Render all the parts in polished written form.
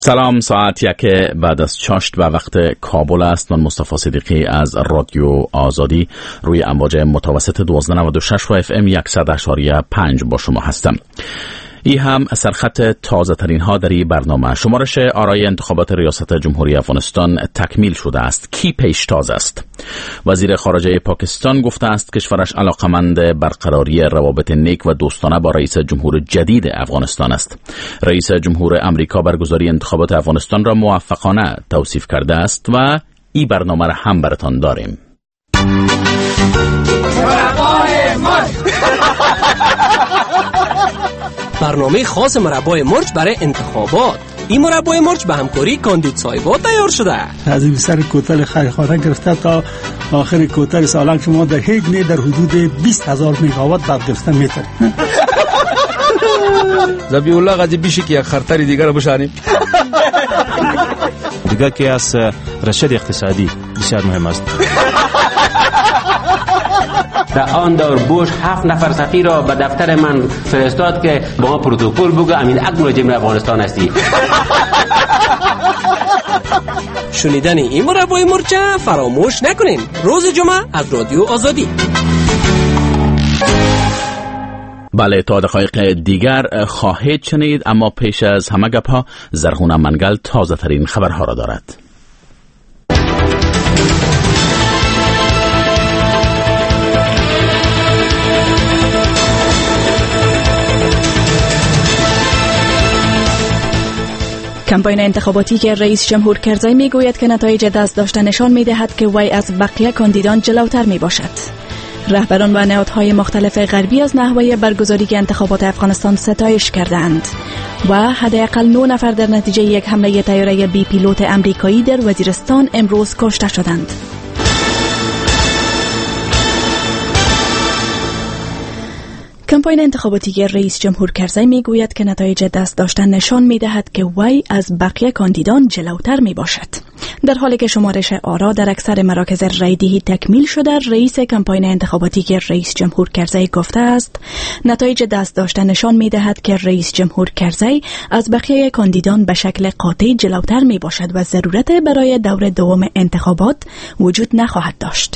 سلام، ساعت 1 بعد از چاشت و وقت کابل است. من مصطفی صدیقی از رادیو آزادی روی امواج متوسط 1296 و FM 100.5 با شما هستم. این هم سرخط تازه ترین ها در این برنامه. شمارش آرای انتخابات ریاست جمهوری افغانستان تکمیل شده است. کی پیشتاز است؟ وزیر خارجه پاکستان گفته است کشورش علاقمند برقراری روابط نیک و دوستانه با رئیس جمهور جدید افغانستان است. رئیس جمهور امریکا برگزاری انتخابات افغانستان را موفقانه توصیف کرده است و این برنامه را هم براتان داریم. برنامه خاص مربای مرچ برای انتخابات. این مربای مرچ به همکاری کاندید صایبا تیار شده. از این سر کوتل خیرخانه گرفته تا آخر کوتل سالنگ شما در هیچ نه در حدود 20,000 مگاوات برق گرفته میتره. زبی الله غازی بیشی که یک خرطری دیگر بشانیم. دیگر که از رشد اقتصادی بسیار مهم است. در آن دور بوش 7 نفر سفیر را به دفتر من فرستاد که با ما پروتکل بگو امین اگمو جمهوری افغانستان هستی. شنیدن این مربای مرچ فراموش نکنین. روز جمعه از رادیو آزادی. بله، تا دقایق دیگر خواهید شنید، اما پیش از همه گپ‌ها زرغون منگل تازه ترین خبرها را دارد. کمپاین انتخاباتی که رئیس جمهور کرزی میگوید که نتایج دست داشته نشان میدهد که وی از بقیه کاندیدان جلوتر میباشد. رهبران و نهادهای مختلف غربی از نحوه برگزاری انتخابات افغانستان ستایش کردند و حداقل 9 نفر در نتیجه یک حمله طیاره بی پیلوت امریکایی در وزیرستان امروز کشته شدند. کمپاین انتخاباتی رئیس جمهور کرزی میگوید که نتایج دست داشتن نشان میدهد که وی از بقیه کاندیدان جلوتر میباشد. در حالی که شمارش آرا در اکثر مراکز رایدهی تکمیل شده، رئیس کمپاین انتخاباتی رئیس جمهور کرزی گفته است نتایج دست داشتن نشان میدهد که رئیس جمهور کرزی از بقیه کاندیدان به شکل قاطع جلوتر میباشد و ضرورت برای دور دوم انتخابات وجود نخواهد داشت.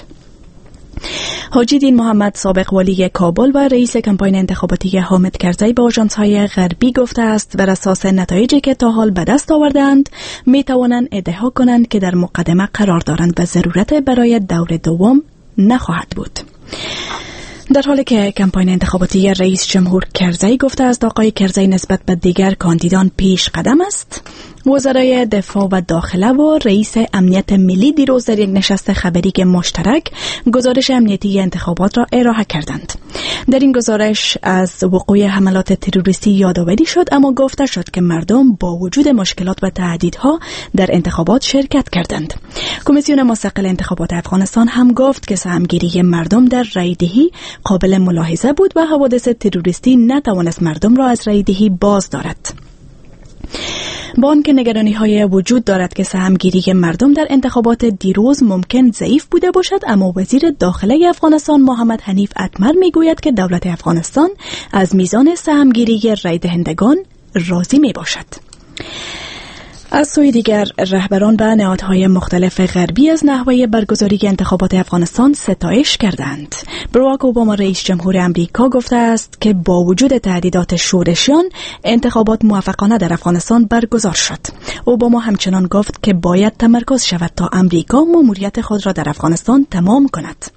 حاجی دین محمد سابق والی کابل و رئیس کمپاین انتخاباتی حامد کرزی به آژانس‌های غربی گفته است بر اساس نتایجی که تا حال به دست آوردند می توانند ادعا کنند که در مقدمه قرار دارند و ضرورت برای دور دوم نخواهد بود. در حالی که کمپاین انتخاباتی رئیس جمهور کرزی گفته است آقای کرزی نسبت به دیگر کاندیدان پیش قدم است، وزرای دفاع و داخله و رئیس امنیت ملی دیروز در یک نشست خبری مشترک گزارش امنیتی انتخابات را ارائه کردند. در این گزارش از وقوع حملات تروریستی یادآوری شد، اما گفته شد که مردم با وجود مشکلات و تهدیدها در انتخابات شرکت کردند. کمیسیون مستقل انتخابات افغانستان هم گفت که سهمگیری مردم در رایدهی قابل ملاحظه بود و حوادث تروریستی نتوانست مردم را از رایدهی باز دارد. با آنکه نگرانی‌های وجود دارد که سهمگیری مردم در انتخابات دیروز ممکن ضعیف بوده باشد، اما وزیر داخله افغانستان محمد حنیف اتمر میگوید که دولت افغانستان از میزان سهمگیری رای دهندگان راضی میباشد. از سوی دیگر رهبران و نهادهای مختلف غربی از نحوه برگزاری انتخابات افغانستان ستایش کردند. براک اوباما رئیس جمهور امریکا گفته است که با وجود تهدیدات شورشیان انتخابات موفقانه در افغانستان برگزار شد. اوباما همچنان گفت که باید تمرکز شود تا امریکا مأموریت خود را در افغانستان تمام کند.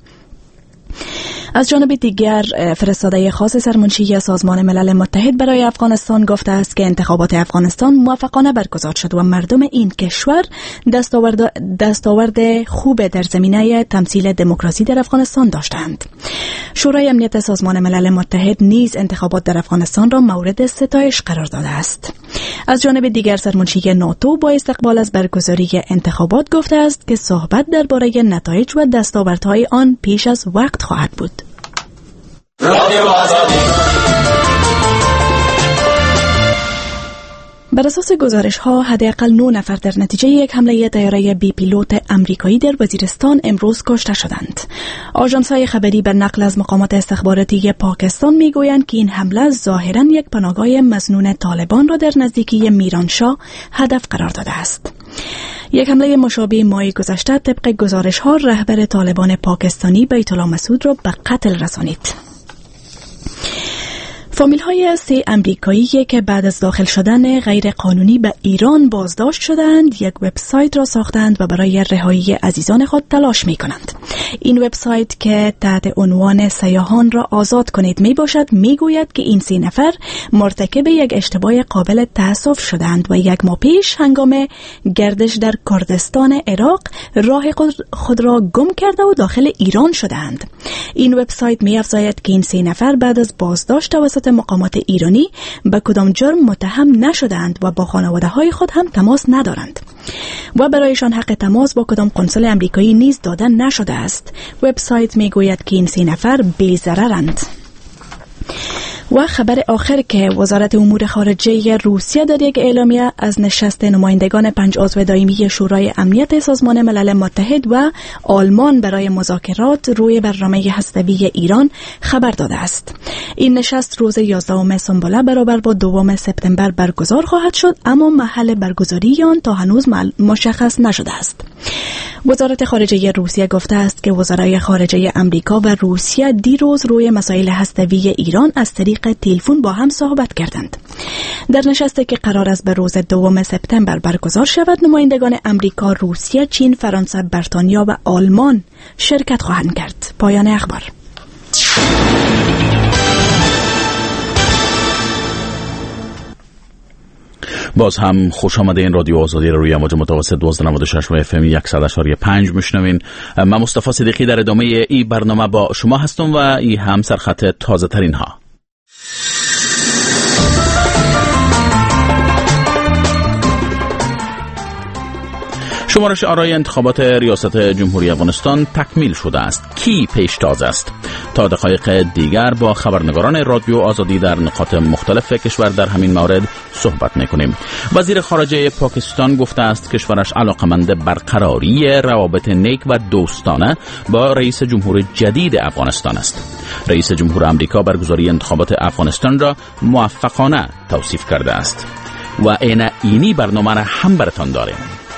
از جانب دیگر فرستاده خاص سرمنشی سازمان ملل متحد برای افغانستان گفته است که انتخابات افغانستان موفقانه برگزار شد و مردم این کشور دستاورد خوب در زمینه تمثیل دموکراسی در افغانستان داشتند. شورای امنیت سازمان ملل متحد نیز انتخابات در افغانستان را مورد ستایش قرار داده است. از جانب دیگر سرمنشی ناتو با استقبال از برگزاری انتخابات گفته است که صحبت درباره نتایج و دستاوردهای آن پیش از وقت خواهد بود. بر اساس گزارش‌ها حداقل 9 نفر در نتیجه یک حمله طیاره بی پیلوت آمریکایی در وزیرستان امروز کشته شدند. آژانس‌های خبری به نقل از مقامات استخباراتی پاکستان می‌گویند که این حمله ظاهراً یک پناهگاه مسنون طالبان را در نزدیکی میرانشاه هدف قرار داده است. یک حمله مشابه ماه گذشته طبق گزارش‌ها رهبر طالبان پاکستانی بیت الله مسعود را به قتل رسانید. فامیل‌های 3 آمریکایی که بعد از داخل شدن غیر قانونی به ایران بازداشت شدند، یک وبسایت را ساختند و برای رهایی عزیزان خود تلاش می‌کنند. این وبسایت که تحت عنوان سیاحان را آزاد کنید میباشد، میگوید که این 3 نفر مرتکب یک اشتباه قابل تأسف شدند و 1 ماه پیش هنگام گردش در کردستان عراق راه خود را گم کرده و داخل ایران شدند. این وبسایت می‌افزاید که این 3 نفر بعد از بازداشت توسط مقامات ایرانی به کدام جرم متهم نشدند و با خانواده‌های خود هم تماس ندارند و برایشان حق تماس با کدام قنسل آمریکایی نیز داده نشده است. وبسایت میگوید که این 3 نفر بی‌ضررند. و خبر آخر که وزارت امور خارجه روسیه در یک اعلامیه از نشست نمایندگان 5 عضو دائمی شورای امنیت سازمان ملل متحد و آلمان برای مذاکرات روی برنامه هسته‌ای ایران خبر داده است. این نشست روز 11 سنبله برابر با 2 سپتامبر برگزار خواهد شد، اما محل برگزاری آن تا هنوز مشخص نشده است. وزارت خارجه روسیه گفته است که وزرای خارجه امریکا و روسیه دیروز روی مسائل هسته‌ای ایران از طریق تلفن با هم صحبت کردند. در نشستی که قرار است به روز 2 سپتامبر برگزار شود، نمایندگان امریکا، روسیه، چین، فرانسه، بریتانیا و آلمان شرکت خواهند کرد. پایان اخبار. باز هم خوش آمدین. رادیو آزادی روی امواج متوسط 1296 و اف ام 100.5 میشنوین. من مصطفی صدیقی در ادامه این برنامه با شما هستم و این هم سرخط تازه ترین ها. شمارش آرای انتخابات ریاست جمهوری افغانستان تکمیل شده است. کی پیشتاز است؟ تا دقایق دیگر با خبرنگاران رادیو آزادی در نقاط مختلف کشور در همین مورد صحبت می‌کنیم. وزیر خارجه پاکستان گفته است کشورش علاقمند برقراری روابط نیک و دوستانه با رئیس جمهور جدید افغانستان است. رئیس جمهور آمریکا برگزاری انتخابات افغانستان را موفقانه توصیف کرده است و اینی برنامه را هم براتان داریم.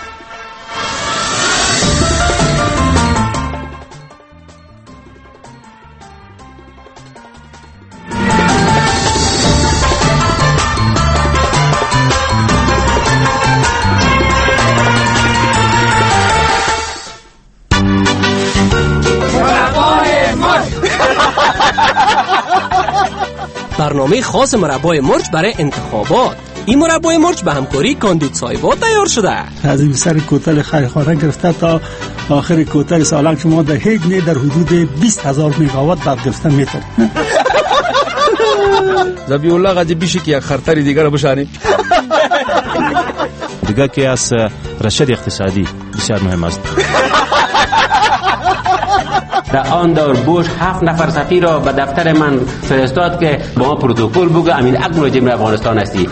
برنامه خاص مربای مرچ برای انتخابات. این مربای مرچ به همکاری کاندید سایبا تیار شده. از این سر کوتل خیرخانه گرفته تا آخر کوتل سالنگ شما در هیچ نه در حدود 20,000 مگاوات برق گرفتن میتونه. زبی الله غازی بیشی که یک خرطری دیگر رو بشانیم. دیگه که از رشد اقتصادی بسیار مهم است. در آن دور بوش 7 نفر سفیر را به دفتر من فرستاد که با ما پروتکل بگو امین اقل جمهوری افغانستان هستی.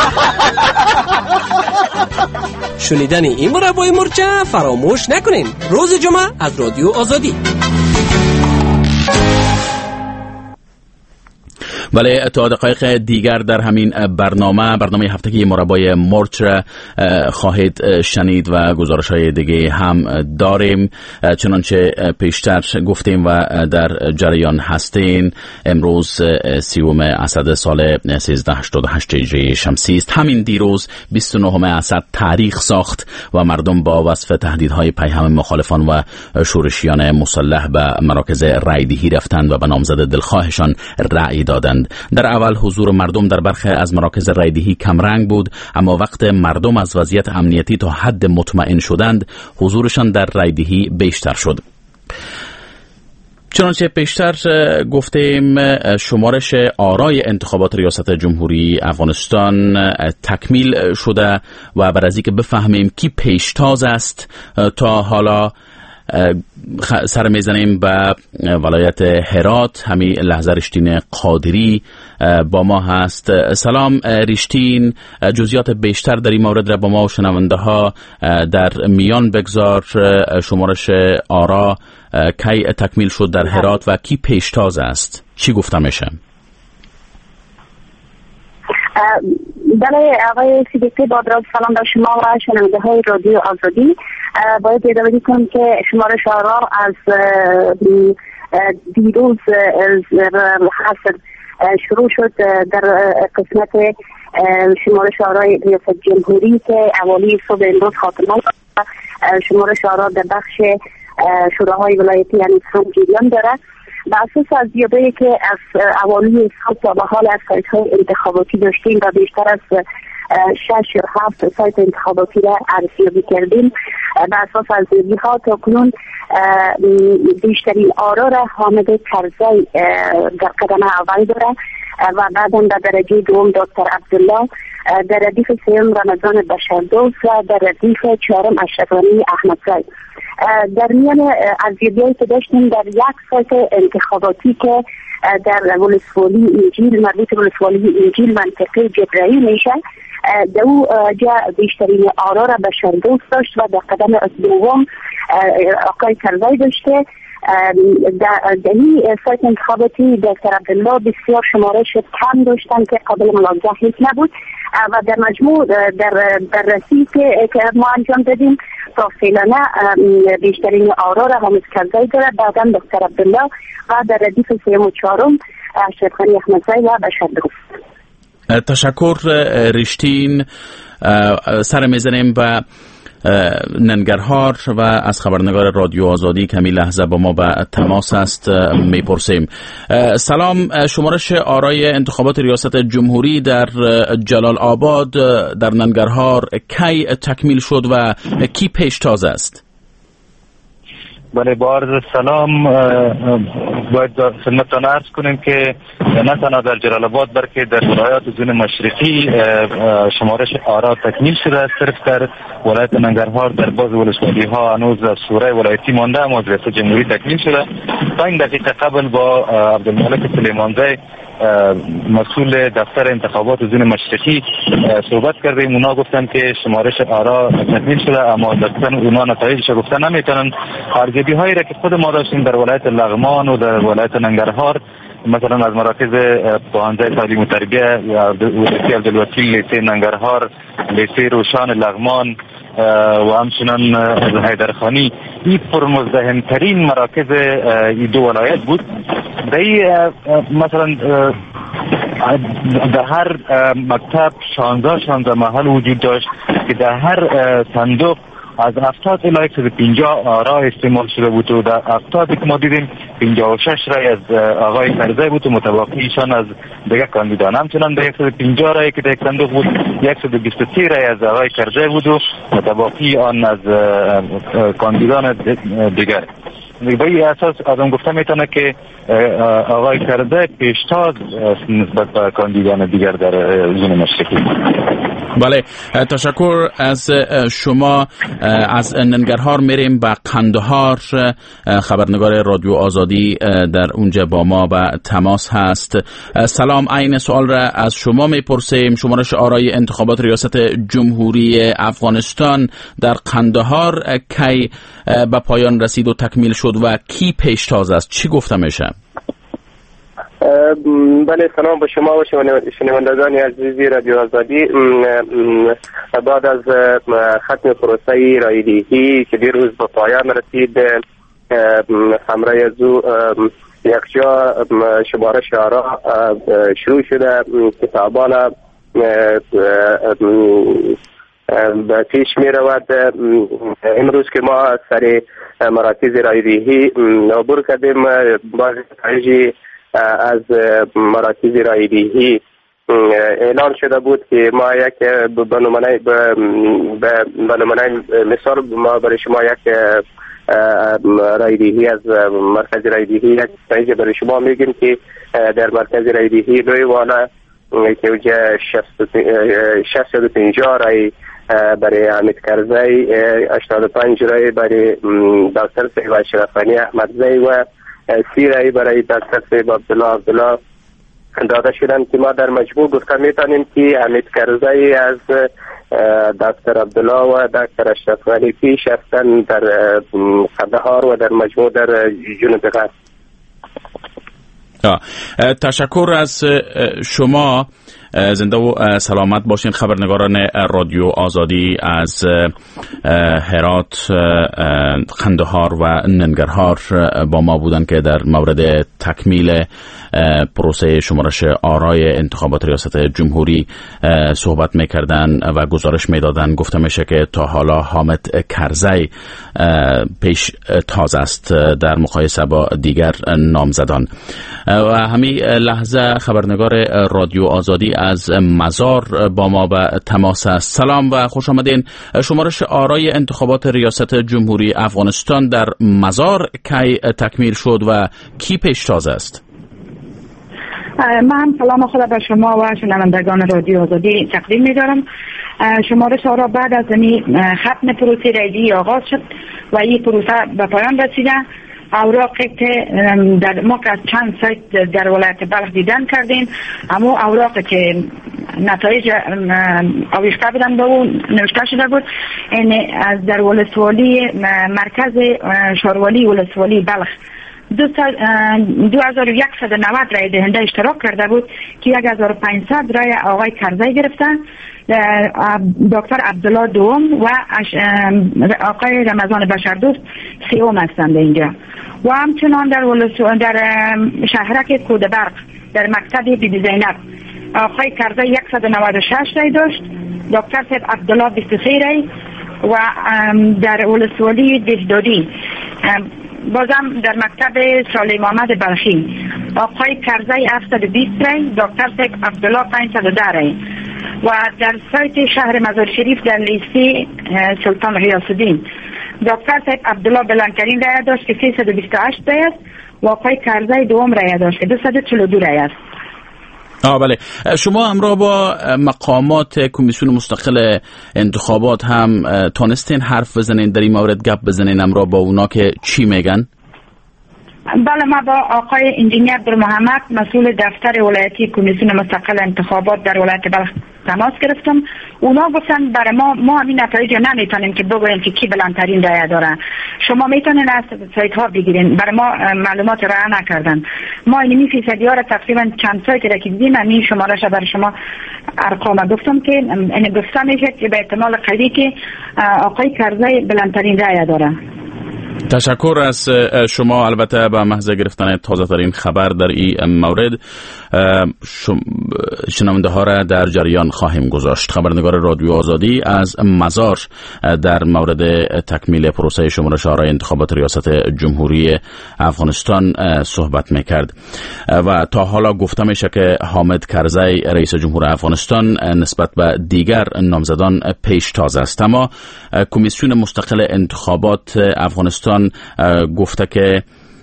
شنیدن این مربای مرچ فراموش نکنین. روز جمعه از رادیو آزادی. بله، تا دقایق دیگر در همین برنامه هفتگی مربای مرچ را خواهید شنید و گزارش‌های دیگه هم داریم. چنانچه پیشتر گفتیم و در جریان هستین، امروز 30 اسد سال 1388 هجری شمسی است. همین دیروز 29 اسد تاریخ ساخت و مردم با وصف تهدیدهای پیهم مخالفان و شورشیان مسلح به مراکز رایدهی رفتند و به نامزد دلخواهشان رأی دادند. در اول حضور مردم در برخی از مراکز رایدهی کمرنگ بود، اما وقت مردم از وضعیت امنیتی تا حد مطمئن شدند، حضورشان در رایدهی بیشتر شد. چنانچه پیشتر گفتیم، شمارش آرای انتخابات ریاست جمهوری افغانستان تکمیل شده و برای اینکه بفهمیم کی پیشتاز است، تا حالا سر میزنیم به ولایت هرات. همین لحظه رشتین قادری با ما هست. سلام رشتین، جزئیات بیشتر در این مورد را با ما و شنونده ها در میان بگذار. شمارش آرا کی تکمیل شد در هرات و کی پیشتاز است؟ چی گفته میشه؟ بله آقای صدیقی، با درود سلام به شما و شنونده های رادیو آزادی. باید یادآوری کنم که شمارش آرا از دیروز شروع شد در قسمت شمارش آرای ریاست جمهوری که اولی صبح امروز خاتمه شمارش آرا در بخش شوراهای ولایتی یعنی جریان داره. به اساس ارزیابی که از اوالی سال تا به حال از سایت های انتخاباتی داشتیم و بیشتر از 6 یا 7 سایت انتخاباتی را ارزیابی کردیم، به اساس ارزیابی ها تا کنون بیشترین آرا را حامد کرزی در قدم اول داره و بعداً در درجه دوم دکتر عبدالله، در ردیف سوم رمضان بشردوست و در ردیف چهارم اشرف غنی احمدزی. در میان ارزیابی‌هایی که داشتیم در یک سایت انتخاباتی که در ولسوالی انجیل مربوط به ولسوالی انجیل منطقه جبرایی میشه، در او جا بیشترین آرا را بشردوست داشت و در قدم دوم آقای کرزی داشته. در این سایت انتخاباتی دکتر عبدالله بسیار شمارش کم داشتن که قابل ملاحظه نبود و در مجموع در بررسی که ما انجام دادیم تا فعلا بیشترین آرا را حامد کرزی داره، بعداً دکتر عبدالله و در ردیف سوم و چهارم اشرف غنی احمدزی و بشردوست. تشکر رشتین. سر میزنیم به ننگرهار و از خبرنگار رادیو آزادی که همین لحظه با ما به تماس است میپرسیم. سلام، شمارش آرای انتخابات ریاست جمهوری در جلال آباد در ننگرهار کی تکمیل شد و کی پیشتاز است؟ بله، با عرض سلام باید خدمتتان عرض کنیم که نه تنها در جلال آباد بلکه در ولایات زون مشرقی شمارش آرا تکمیل شده. صرف در ولایت ننگرهار در بعض ولسوالی ها هنوز شورای ولایتی مانده، اما ریاست جمهوری تکمیل شده. 5 دقیقه قبل با عبدالمالک سلیمانزی مسئول دفتر انتخابات زون مشرقی صحبت کردیم. اونا گفتن که شمارش آرا تکمیل شده، اما دقیقاً اونا نتایجش گفتن نمیتونن. ارزیابی هایی را که خود ما داشتیم در ولایت لغمان و در ولایت ننگرهار، مثلا از مراکز پوهنځی تعلیم و تربیه یا ولایتی عبدالوکیل لیسه ننگرهار، لیسه روشان لغمان و همچنان حیدرخانی، این پرمزدحم‌ترین مراکز این دو ولایت بود. مثلا در هر مکتب 16 محل وجود داشت که در هر صندوق از 70 الی 150 آرا استعمال شده بود و در 70 که ما دیدیم 56 رای از آقای کرزی بود و متباقیشان از دیگر کاندیدان. همچنان در 150 رای که در یک صندوق بود 123 رای از آقای کرزی بود و متباقی آن از کاندیدان دیگر. به این اساس آدم گفته میتونه که آقای کرزی پیشتاز نسبت به کاندیدان دیگر در زون مشرقی. بله، تشکر از شما. از ننگرهار میریم به قندهار. خبرنگار رادیو آزادی در اونجا با ما به تماس هست. سلام، عین سوال را از شما میپرسیم. شمارش آرای انتخابات ریاست جمهوری افغانستان در قندهار کی به پایان رسید و تکمیل شد و کی پیشتاز است؟ چی گفته میشه؟ بله، سلام به شما و شنوندگان عزیزی رادیو آزادی. بعد از ختم پروسه رایدهی که دیروز به پایان رسید، همراه از او یکجا شمارش آرا شروع شده که تابانا به پیش می رود. امروز که ما سر مراکز رایدهی عبور کردیم، باز نتایج از مراکز رایدهی اعلان شده بود که ما یک به نمونه مثال ما برای شما یک رایدهی از مرکز رایدهی یک نتایج برای شما میگیم که در مرکز رایدهی روی والا که اونجا 650 رای برای حمید کرزی، 85 رای برای دکتر صاحب اشرف غنی احمدزی و 30 رای برای دکتر صاحب عبدالله داده شدن که ما در مجموع گفته میتونیم که حمید کرزی از دکتر عبدالله و دکتر اشرف غنی پیش هستند در قندهار و در مجموع در جنوب غرب. تشکر از شما. زنده و سلامت باشین. خبرنگاران رادیو آزادی از هرات، قندهار و ننگرهار با ما بودن که در مورد تکمیل پروسه شمارش آرای انتخابات ریاست جمهوری صحبت میکردن و گزارش میدادن. گفته میشه که تا حالا حامد کرزی پیش تاز است در مقایسه با دیگر نامزدان. و همین لحظه خبرنگار رادیو آزادی از مزار با ما به تماس است. سلام و خوش آمدین. شمارش آرای انتخابات ریاست جمهوری افغانستان در مزار کی تکمیل شد و کی پیشتاز است؟ من سلام خود به شما و شنوندگان رادیو آزادی تقدیم می‌دارم. شمارش آرا بعد از ختم پروسه رایگیری آغاز شد و این پروسه به پایان رسیده. اوراقی که در ما که از چند سایت در ولایت بلخ دیدن کردیم، اما اوراقی که نتایج آویخته بودن به اون نوشته شده بود، این از در ولسوالی مرکز شاروالی ولسوالی بلخ 2190 رای دهنده اشتراک کرده بود که 1500 رای آقای کرزی گرفتن، دکتر عبدالله دوم و آقای رمضان بشردوست سوم هستند اینجا. و همچنان در شهرک کودبرق در مکتب بیبی زینب آقای کرزی 196 رای داشت، دکتر صاحب عبدالله 23 رای و در ولسوالی دهدادی بازم در مکتب سالم محمد بلخی آقای کرزی 720 رای، دکتر صاحب عبدالله 510 رای و در سایت شهر مزار شریف در لیستی سلطان غیاث‌الدین دکتر صاحب عبدالله بلندترین رای داشت که 328 رای است و آقای کرزی دوم رای داشت که 242 رای است. بله، شما همراه با مقامات کمیسیون مستقل انتخابات هم تونستین حرف بزنین در این مورد، گپ بزنین همراه با اونا که چی میگن؟ بله، ما با آقای انجینیر عبدالمحمد مسئول دفتر ولایتی کمیسیون مستقل انتخابات در ولایت بلخ تماس گرفتم. اونا گفتن برای ما همین نتایج نمیتونیم که بگوییم که کی بلندترین رای داره، شما میتونین از سایت ها بگیرین، برای ما معلومات راه نکردن. ما اینمی فیصدی ها را تقریبا چند سایت را که دیدیم همین شمارش برای شما ارقام گفتم که این گفته میشه که به احتمال قوی که آقای کرزی بلندترین رای داره. تشکر از شما. البته به محض گرفتن تازه ترین خبر در این مورد شنونده ها را در جریان خواهیم گذاشت. خبرنگار رادیو آزادی از مزار در مورد تکمیل پروسه شمارش آرای انتخابات ریاست جمهوری افغانستان صحبت میکرد و تا حالا گفته میشه که حامد کرزی رئیس جمهور افغانستان نسبت به دیگر نامزدان پیشتاز است. اما کمیسیون مستقل انتخابات افغانستان گفته که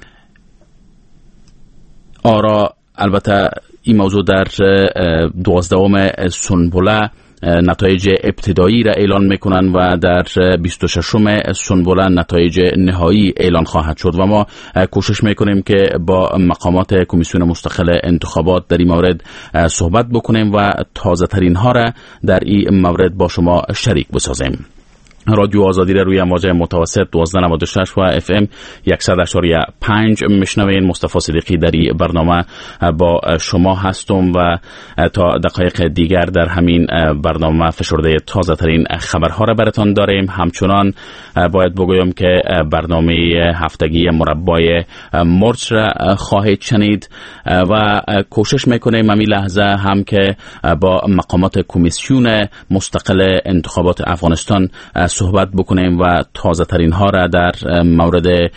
آرا، البته این موضوع در 12 سنبله نتایج ابتدایی را اعلان میکنن و در 26 سنبله نتایج نهایی اعلان خواهد شد و ما کوشش میکنیم که با مقامات کمیسیون مستقل انتخابات در این مورد صحبت بکنیم و تازه ترین ها را در این مورد با شما شریک بسازیم. رادیو آزادی را روی امواج متوسط 1296 و FM 100.5 میشنوین. مصطفی صدیقی در این برنامه با شما هستم و تا دقایق دیگر در همین برنامه فشرده تازه ترین خبرها را براتان داریم. همچنان باید بگویم که برنامه هفتگی مربای مرچ را خواهید شنید و کوشش میکنیم همین لحظه هم که با مقامات کمیسیون مستقل انتخابات افغانستان صحبت بکنیم و تازه ترین ها را در مورد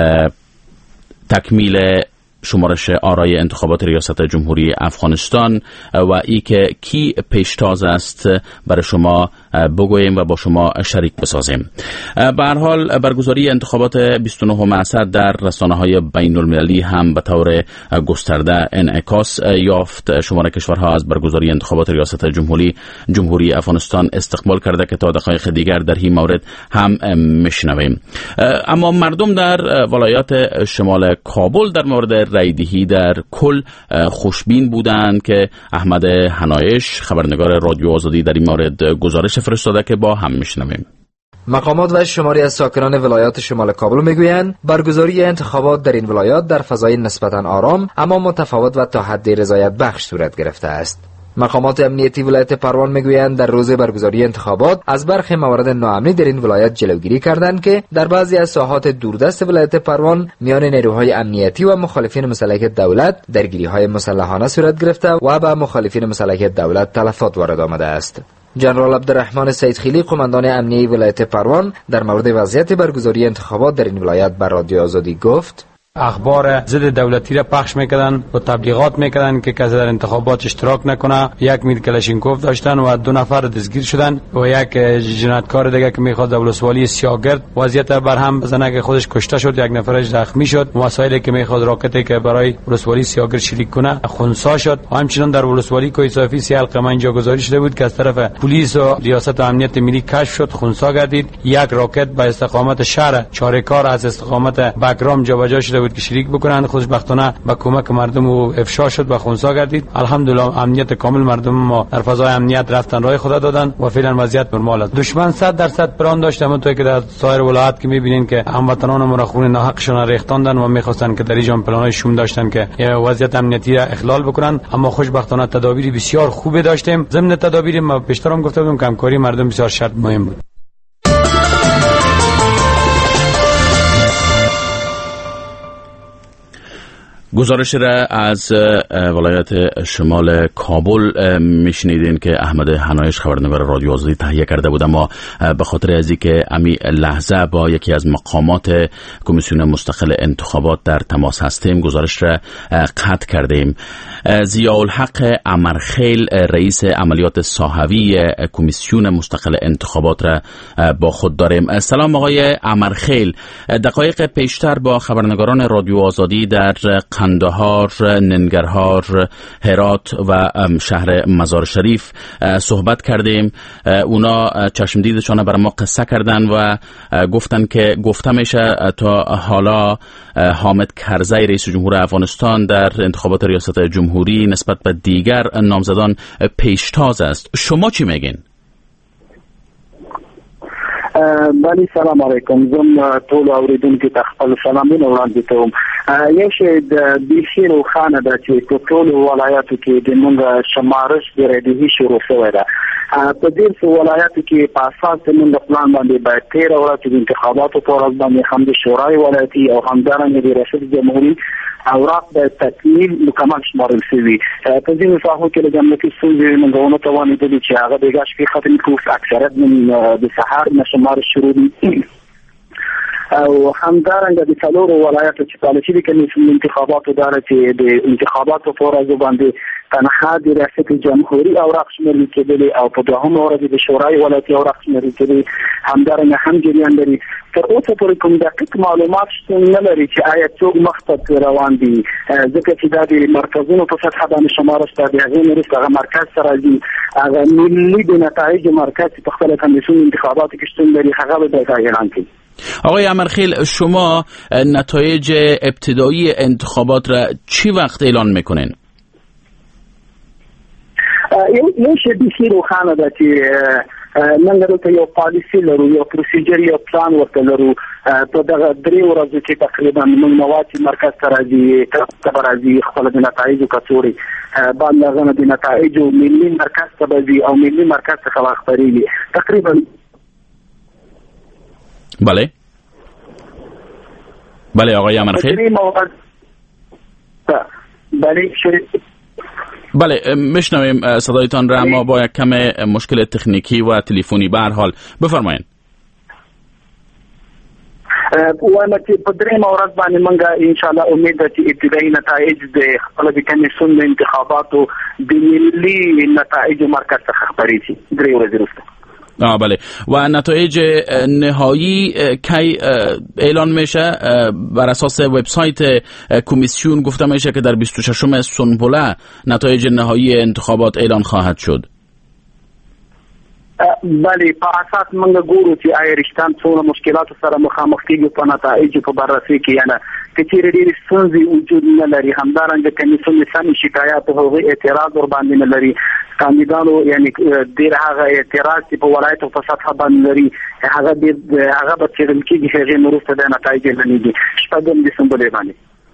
تکمیل شمارش آرای انتخابات ریاست جمهوری افغانستان و ای که کی پیشتاز است برای شما بگوییم و با شما شریک بسازیم. به هر حال برگزاری انتخابات 29 اسد در رسانه‌های بین‌المللی هم به طور گسترده انعکاس یافت. شماره کشورها از برگزاری انتخابات ریاست جمهوری افغانستان استقبال کرده که تا دقایق دیگر در این مورد هم میشنویم. اما مردم در ولایات شمال کابل در مورد رایدهی در کل خوشبین بودند که احمد حنایش خبرنگار رادیو آزادی در این مورد گزارش فرستاده که با هم میشنویم. مقامات و شماری از ساکنان ولایات شمال کابل میگویند برگزاری انتخابات در این ولایات در فضای نسبتاً آرام اما متفاوت و تا حد رضایت بخش صورت گرفته است. مقامات امنیتی ولایت پروان میگویند در روز برگزاری انتخابات از برخی موارد ناامنی در این ولایت جلوگیری کردند که در بعضی از ساحات دوردست ولایت پروان میان نیروهای امنیتی و مخالفین مسلح دولت درگیری‌های مسلحانه صورت گرفته و به مخالفین مسلح دولت تلفات وارد آمده است. جنرال عبدالرحمن سیدخیلی قماندان امنیتی ولایت پروان در مورد وضعیت برگزاری انتخابات در این ولایت بر رادیو آزادی گفت: اخبار ضد دولتی را پخش میکردن و تبلیغات میکردن که کسی در انتخابات اشتراک نکنه. 1 میل کلاشینکوف داشتن و 2 نفر دستگیر شدن و یک جنایتکار دیگه که میخواد ولسوالی سیاگرد وضعیت برهم بزنه که خودش کشته شد، 1 نفرش زخمی شد. وسایلی که میخواد راکتی که برای ولسوالی سیاگرد شلیک کنه خنثی شد. و همچنین در ولسوالی کوی صافی 30 حلقه اینجا گذاری شده بود که از طرف پلیس و ریاست امنیت ملی کشف شد، خنثی گردید. 1 راکت به استقامت شهر چاره‌کار از استقامت بگرام جابجا شده بود که شریک بکنن. خوشبختانه با کمک مردم و افشا شد و خنثی گردید. الحمدلله امنیت کامل مردم ما در فضای امنیت رفتن راه خدا دادن و فعلا وضعیت نرمال است. دشمن 100% پلان داشت، همونطور که در سایر ولایات که میبینین که هموطنان ما را خون ناحقشون ریختاندن و میخواستن که در اینجا پلانای شوم داشتن که وضعیت امنیتی را اخلال بکنن. اما خوشبختانه تدابیر بسیار خوبی داشتیم. ضمن تدابیر ما پیشترم گفته بودم که همکاری مردم بسیار شرط مهم بود. گزارش را از ولایت شمال کابل میشنیدین که احمد حنایش خبرنگار رادیو آزادی تهیه کرده بود. اما به خاطر از اینکه امی لحظه با یکی از مقامات کمیسیون مستقل انتخابات در تماس هستیم، گزارش را قطع کردیم. ضیاءالحق امرخیل رئیس عملیات ساحوی کمیسیون مستقل انتخابات را با خود داریم. سلام آقای امرخیل، دقایق پیشتر با خبرنگاران رادیو آزادی در قندهار، ننگرهار، هرات و شهر مزار شریف صحبت کردیم. اونا چشمدیدشان برای ما قصه کردن و گفتن که گفته میشه تا حالا حامد کرزی رئیس جمهور افغانستان در انتخابات ریاست جمهوری نسبت به دیگر نامزدان پیشتاز است. شما چی میگین؟ بله، سلام علیکم. زم ټول اوریدونکو ته خپل سلامونه وړاندې کوم. یو شی د بیخي روښانه ده چې په ټولو ولایاتو کې د موږ شمارش د رایدهي شروع شوی ده. په ډېرو ولایاتو کې په اساس د موږ پلان باندې باید 13 ورځې د انتخاباتو په ورځ باندې هم د شورای ولایتي او همدارنګه د ریاست جمهوري اوراق د تکمیل مکمل شمارل شوي. په ځینو ساحو کې د امنیتي ستونزې موږ ونتوانېدلې چې هغه د شپې ختم کړو. اکثریت د سهار نه شمارش شروع دي او همدارنګه د څلورو ولایاتو چې پالیسي د کمیسیون انتخاباتو داره چې د انتخاباتو په ورځ باندې تنها د ریاست جمهوري اوراق شمېرل کېدلې او په دوهمه ورځ د شورای ولایتي اوراق شمېرل کېدلې. همدارنګه هم جریان لري. تر اوسه پورې کوم دقیق معلومات شتون نه لري چې آیا څوک مخته روان دي، ځکه چې دا د مرکزونو په سطح باندې شمارش ته د هغې نه وروسته هغه مرکز سره ځي. هغه ملي د نتایجو مرکز چې په خپله کمیسیون انتخاباتو کې شتون لري هغه به باید اعلان کړي. آقای امرخیل، شما نتایج ابتدایی انتخابات را چی وقت اعلان میکنین؟ یو شی بیخي روښانه ده چې موږ دلته یو پالیسي لرو، یو پروسیجر، یو پلان ورته لرو. په دغه 3 ورځو کې تقریبا موږ مواد مرکز ته راځي، ته به راځي خپله د نتایجو کڅوړې بعد له هغه نه د نتایجو ملي مرکز ته به ځي او ملي مرکز څخه به خپرېږي تقریبا. بله بله آقای امرخیل. بله میشنویم صدایتان را، اما با یک کم مشکل تکنیکی و تلفنی. به هر حال بفرمایید. وایم چې په درېیمه ورځ باندې موږ انشاءالله امید ده چې ابتدایي نتایج د خپله د کمیسیون د انتخاباتو د ملي نتایجو مرکز څخه خپرې شي 3 ورځې وروسته. بله. و نتایج نهایی کی اعلان میشه؟ بر اساس وبسایت کمیسیون گفته میشه که در 26 سنبوله نتایج نهایی انتخابات اعلان خواهد شد. بله، په اساس موږ ګورو چې آیا رښتیا څومره مشکلاتو سره مخامخ کیږي په نتایجو په بررسي کې، یعنی که چیرې ډېرې ستونزې وجود نه لري، همدارنګه کمیسیون سمې شکایات او هغوی اعتراض ورباندې نه لري، کاندیدانو یعنی ډېر هغه اعتراض چې په ولایتو په سطحه باندې لري هغه به څېړل کېږي، هغې نه وروسته د نتایج اعلانېږي 6 دسامبر باندې.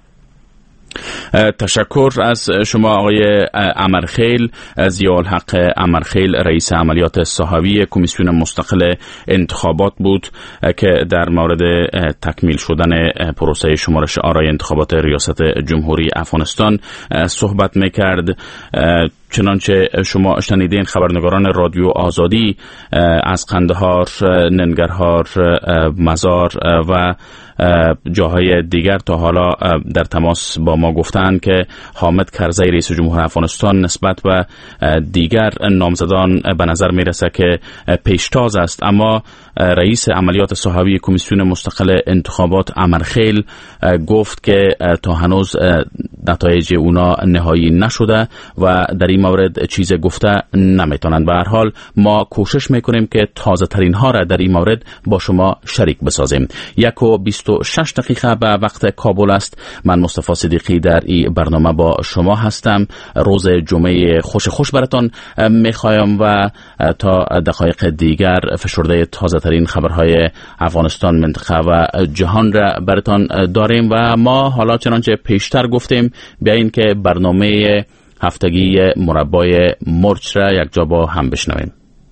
تشکر از شما آقای امرخیل، ضیاءالحق امرخیل، رئیس عملیات صحوی کمیسیون مستقل انتخابات بود که در مورد تکمیل شدن پروسه شمارش آرای انتخابات ریاست جمهوری افغانستان صحبت میکرد. چنانچه شما شنیدین خبرنگاران رادیو آزادی از قندهار، ننگرهار، مزار و جاهای دیگر تا حالا در تماس با ما گفتند که حامد کرزی رئیس جمهور افغانستان نسبت به دیگر نامزدان به نظر میرسه که پیشتاز است، اما رئیس عملیات صحوی کمیسیون مستقل انتخابات امرخیل گفت که تا هنوز نتایج اونا نهایی نشده و در این مورد چیز گفته نمیتونند. به هر حال ما کوشش میکنیم که تازه ترین ها را در این مورد با شما شریک بسازیم. 1:26 دقیقه به وقت کابل است. من مصطفی صدیقی در این برنامه با شما هستم. روز جمعه خوش براتون میخوایم و تا دقایق دیگر فشرده تازه ترین خبرهای افغانستان، منطقه و جهان را براتون داریم و ما حالا چنانچه پیشتر گفتیم بیاین که برنامه هفتگی مربای مرچ را یک جا با هم بشنویم.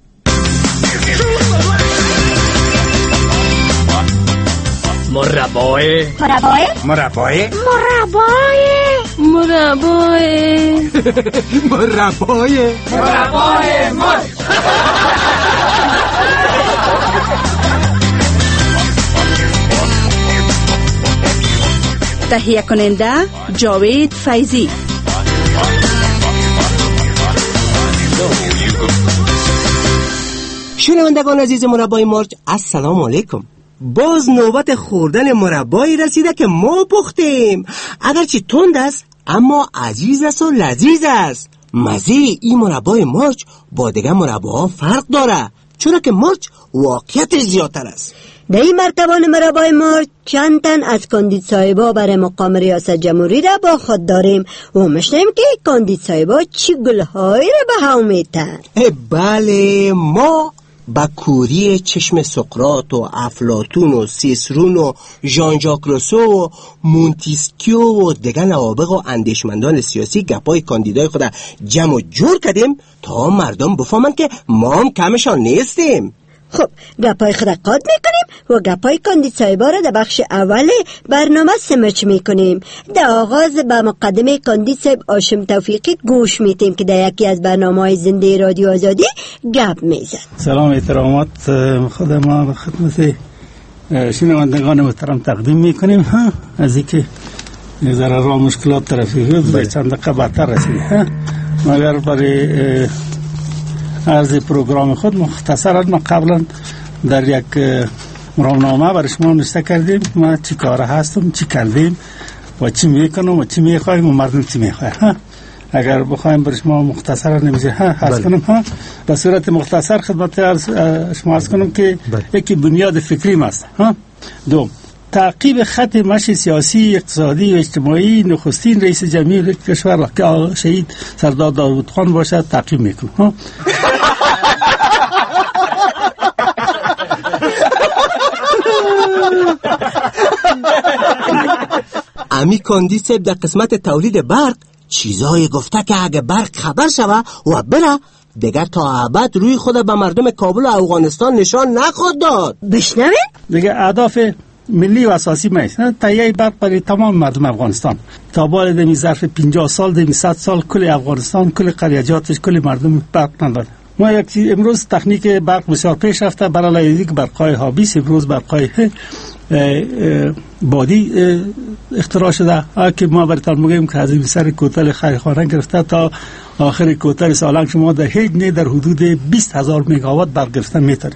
مربای مرچ. تهیه کننده جاوید فیضی. شنوندگان عزیز مربای مرچ، السلام علیکم. باز نوبت خوردن مربایی رسیده که ما پختیم. اگرچه تند است اما عزیز است و لذیذ است. مزه این مربای مرچ با دیگه مرباها فرق داره، چون که مرچ واقعیت زیادتر است. در این مرتبان مربای مرچ چند تن از کاندید صاحبا برای مقام ریاست جمهوری را با خود داریم و میشنیم که کاندید صاحبا چی گلهایی را به هم میتن. بله، ما با کوری چشم سقراط و افلاطون و سیسرون و ژان ژاک روسو و مونتسکیو و دیگر نوابغ و اندیشمندان سیاسی گپای کاندیدای خود جمع و جور کردیم تا مردم بفهمن که ما هم کمشان نیستیم. خب گپای خود قاد میکنیم و گپای کاندید صاحبا را در بخش اول برنامه سمرچ میکنیم. در آغاز به مقدمه کاندید صاحب هاشم توفیقی گوش میتیم که در یکی از برنامه‌های زنده رادیو آزادی گپ میزد. سلام احترامات خود ما خدمت شنوندگان محترم تقدیم میکنیم از اینکه ذره راه مشکلات طرفی بود چند دقیقه بعدتر رسید، مگر برای عرض پروگرام خود مختصرا ما قبلا در یک راهنامه برای شما نوشته کردیم ما چی کار هستم، چی کردیم و چی میکنم و چی میخوایم و مردم چی میخوایم. اگر بخوایم برای شما مختصرا نمیشه هست کنم به صورت مختصر خدمت شما عرض کنم که یکی بنیاد فکری است. دوم، تعقیب خط مشی سیاسی، اقتصادی و اجتماعی نخستین رئیس جمهور کشور که شهید سردار داوود خان باشد تعقیب میکنم. امی کاندید صاحب در قسمت تولید برق چیزای گفته که اگه برق خبر شوه و بره دیگر تا ابد روی خود به مردم کابل و افغانستان نشان نخواهد داد. بشنوین؟ دیگه اهداف ملی و اساسی میست تهیه برق برای تمام مردم افغانستان تا بعد دمی ظرف 50 سال دمی 100 سال کل افغانستان کل قریجاتش کل مردم برق نداره. ما امروز تکنیک برق بسیار پیش رفته، برای اینکه برقای هابیس امروز برقای بادی اختراع شده که ما براتون میگیم که از این سر کوتل خیرخانه گرفته تا آخر کوتاه سالانگ شما در هیچ نه در حدود 20,000 مگاوات برق گرفتن میتونیم.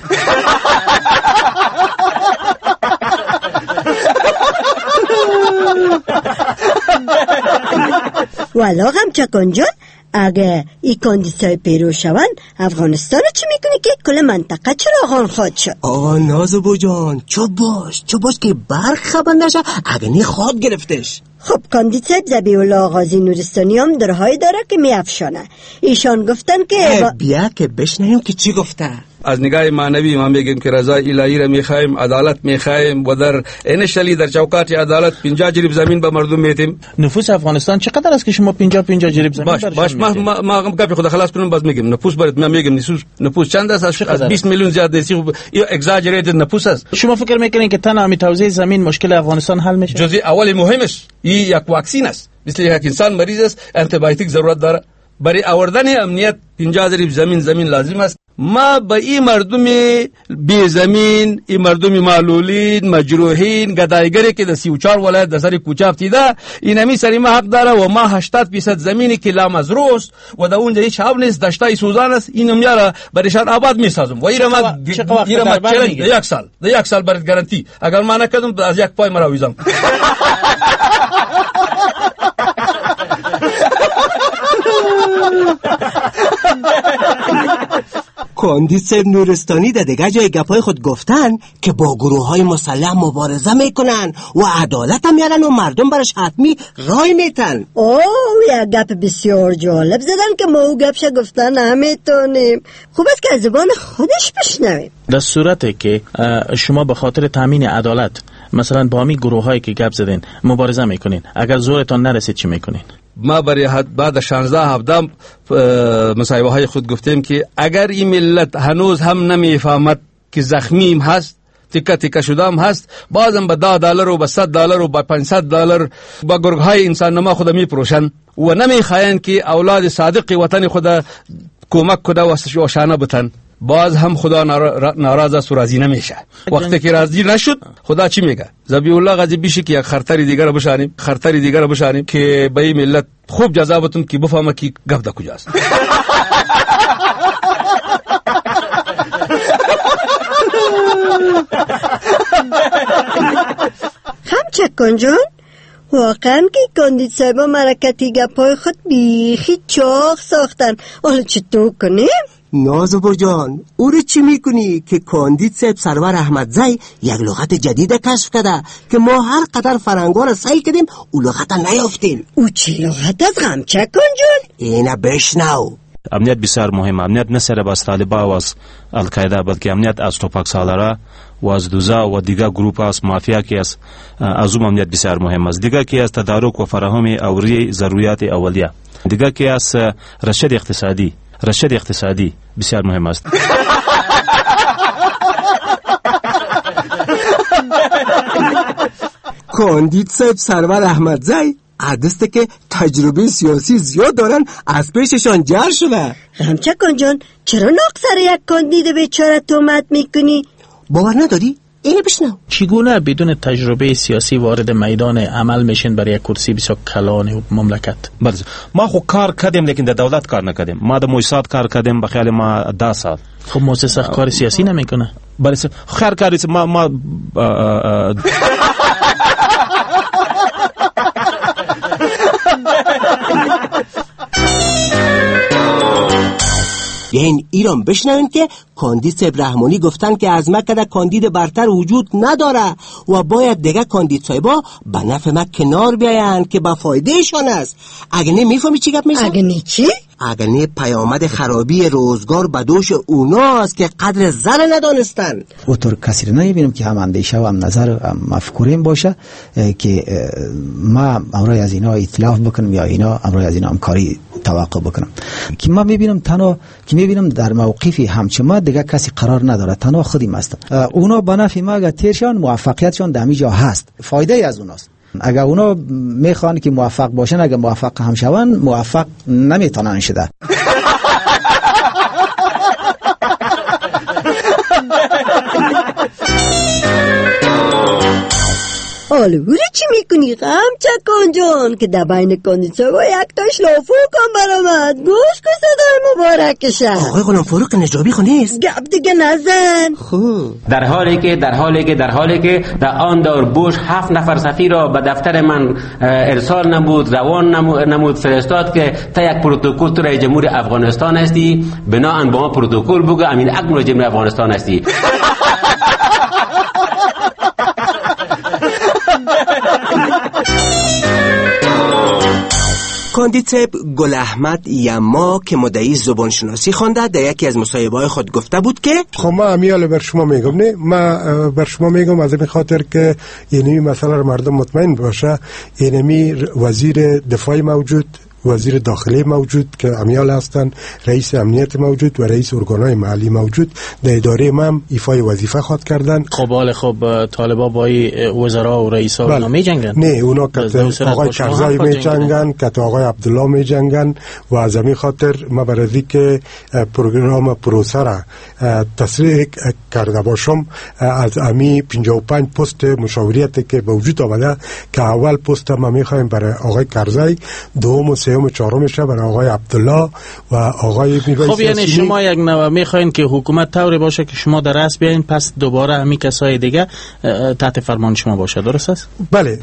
والا غمچکان جان اگه این کاندیسای پیرو شوند افغانستان چی میکنی که کل منطقه چراغان خواد شد؟ آقا نازبو جان چو باش که برق خبر نشه اگه نی خواد گرفتش. خب کاندیسای ذبیح الله آغازی نورستانی هم درهای داره که میافشانه. ایشان گفتن که بیا که بشنیم که چی گفته. از نگاه معنوی ما میگیم که رضای الهی را میخوایم، عدالت میخوایم و در این شلی در چوکات عدالت 50 جریب زمین به مردم میدیم. نفوس افغانستان چقدر است که شما 50 جریب زمین باش ما گپی خود خلاص کنیم باز میگیم نفوس برات ما میگیم نفوس چند است؟ از 20 میلیون زیاد نیست. یا اگزاجریتد نفوس است. شما فکر میکنین که تنها همین توزیع زمین مشکل افغانستان حل میشه؟ جزئی اول مهمش این یک واکسین است. مثل یک انسان مریض است انتی بیوتیک ضرورت داره. برای آوردن امنیت 50 جریب زمین لازم است. ما به این مردم بی زمین، این مردم معلولین، مجروحین، گدایگری که در 34 ولایت در سر کوچه افتیده، این همی سری ما حق داره و ما 80% زمینی که لامزروع است و در اونجا هیچ آب نیست، دشتای سوزان است، این میاره برایشان آباد میسازم و ایره ما چلنج در یک سال برات گارانتی اگر ما نکردم از یک پای مرا ویزم. کاندید صاحب نورستانی در دیگه جای گپای خود گفتن که با گروه های مسلح مبارزه میکنن و عدالت هم میارن و مردم برش حتمی رای میتن. یک گپ بسیار جالب زدن که ما او گپش گفتن نمیتونیم. خوب است که از زبان خودش بشنویم. در صورتی که شما به خاطر تامین عدالت مثلا با همین گروه هایی که گپ زدین مبارزه میکنین، اگر زورتان نرسید چی میکنین؟ ما برای بعد 16-17 مصاحبه های خود گفتیم که اگر این ملت هنوز هم نمیفهمد که زخمیم هست، تیکه تیکه شدم هست، بازم به $10 و به $100 و به $500 با گرگ های انسان نما خود میپروشن و نمیخواین که اولاد صادق وطن خود کمک کده و شانه بتن. باز هم خدا ناراض است و راضی نمیشه. وقتی که راضی نشد خدا چی میگه؟ ذبیح الله غازی بیشه که یک خرطری دیگر رو بشانیم که به این ملت خوب جذابتون که بفهمه که گپ ده کجاست. همچکان جان واقعا که کاندید صاحب مرکتی گپای خود بیخی چاق ساختن. حالا چطور کنیم؟ نازبو جان او رو چی میکنی که کاندید صاحب سرور احمدزی یک لغت جدید کشف کرده که ما هر قدر فرنگا رو سعی کردیم او لغت نیافتیم. او چی لغت از غمچکان جان؟ اینه بشنو. امنیت بسیار مهم. امنیت نه صرف از طالبان و از القاعده بلکه امنیت از توپاک سالارا و از دوزا و دیگر گروپ از مافیا که از اون امنیت بسیار مهم است. دیگر که از تدارک و فراهم اولیه ضروریات اولیه. دیگر که از رشد اقتصادی بسیار مهم است. کاندید صاحب سرور احمدزی عدسته که تجربه سیاسی زیاد دارن از پیششان جر شده. همچکان جان چرا ناقصر یک کاندید بیچاره تهمت میکنی؟ باور نداری؟ اینو بشنو. چگونه بدون تجربه سیاسی وارد میدان عمل میشین برای یک کرسی بسیار کلان مملکت؟ بله ما خو کار کردیم لیکن در دولت کار نکردیم. ما در مؤسسات کار کردیم به خیال ما 10 سال. خب مؤسسه کار سیاسی نمیکنه؟ بله خیر کاری ما یعنی ایران بشنوین که کاندید صاحب رحمانی گفتن که از مکه کاندید برتر وجود نداره و باید دیگه کاندید صاحبا به نفع ما کنار بیاین که به فایده شان است. اگه نمیفهمی چی گپ میشه؟ اگه نه چی؟ اگه نه پیامد خرابی روزگار به دوش اوناست که قدر زر ندانستن. و طور کسی رو نمیبینم که هم اندیشه و هم نظر و هم مفکوریم باشه که ما امروی از اینا اطلاف بکنم یا اینا امروی از اینا همکاری توقع بکنم. که ما میبینم تنها که میبینم در موقفی همچه ما دیگه کسی قرار نداره، تنها خودیم هستم. اونا به نفع ما اگر تیرشان موفقیتشان در همینجا هست، فایده ای از اوناست. اگر اونا میخوان که موفق باشن، اگر موفق هم شون موفق نمیتونن شده. حالا چی میکنی غمچکان جان که در بین کاندیسا و یک تاش لافو کن برامد گوش که صدای مبارکشه. آقای غلام فاروق نجابی خو نیست؟ گپ دیگه نزن. در حالی که در آن دور بوش 7 نفر سفیر را به دفتر من ارسال نمود، روان نمود، فرستاد که تا یک پروتکل تو رئیس جمهور افغانستان هستی، بناهن با ما پروتکل بگو امین اک رئیس جمهور افغانستان هستی. کاندید صاحب گل احمد یما که مدعی زبان شناسی خوانده در یکی از مصاحبه‌های خود گفته بود که خب ما امیال بر شما میگم، نه ما بر شما میگم از این خاطر که اینمی مسئله مردم مطمئن باشه. اینمی وزیر دفاع موجود، وزیر داخلی موجود که امیال هستن، رئیس امنیت موجود و رئیس ارگانهای محلی موجود در اداره ما ایفای وظیفه خواد کردن. خب طالبا با وزرا و رئیسا اونا می جنگن؟ نه اونا که آقای کرزای می جنگن، که آقای عبدالله می جنگن و از همین خاطر ما برای که پروگرام پروسه را تصریح کرده باشم از امی 55 پست مشاوریت که به وجود آمده که اول پست ما میخوایم برای آقای کرزای، دوم و سوم و چهارمش برای آقای عبدالله و آقای میرزا. خب یعنی شما یک نوع میخواین که حکومت طوری باشه که شما در رأس بیاین پس دوباره همین کسای دیگه تحت فرمان شما باشه، درست است؟ بله.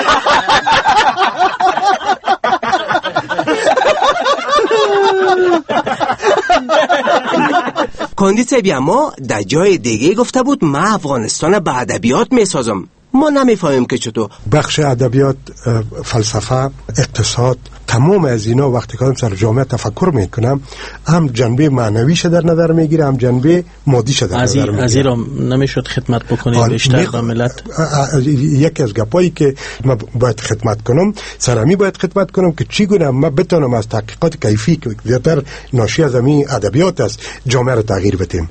کاندید صاحب اما در جای دیگه گفته بود من افغانستان به ادبیات میسازم. ما نمیفهمیم که چطور. بخش ادبیات، فلسفه، اقتصاد، تمام از اینا وقتی که سر جامعه تفکر میکنم هم جنبه معنویش در نظر میگیره هم جنبه مادیش در نظر میگیره. از این نمیشد خدمت بکنید بیشتر به ملت؟ یکی از گپایی که ما باید خدمت کنم سرمی باید خدمت کنم که چگونه ما بتونم از تحقیقات کیفی که زیاتر ناشی از همین ادبیات است جامعه رو تغییر بدیم.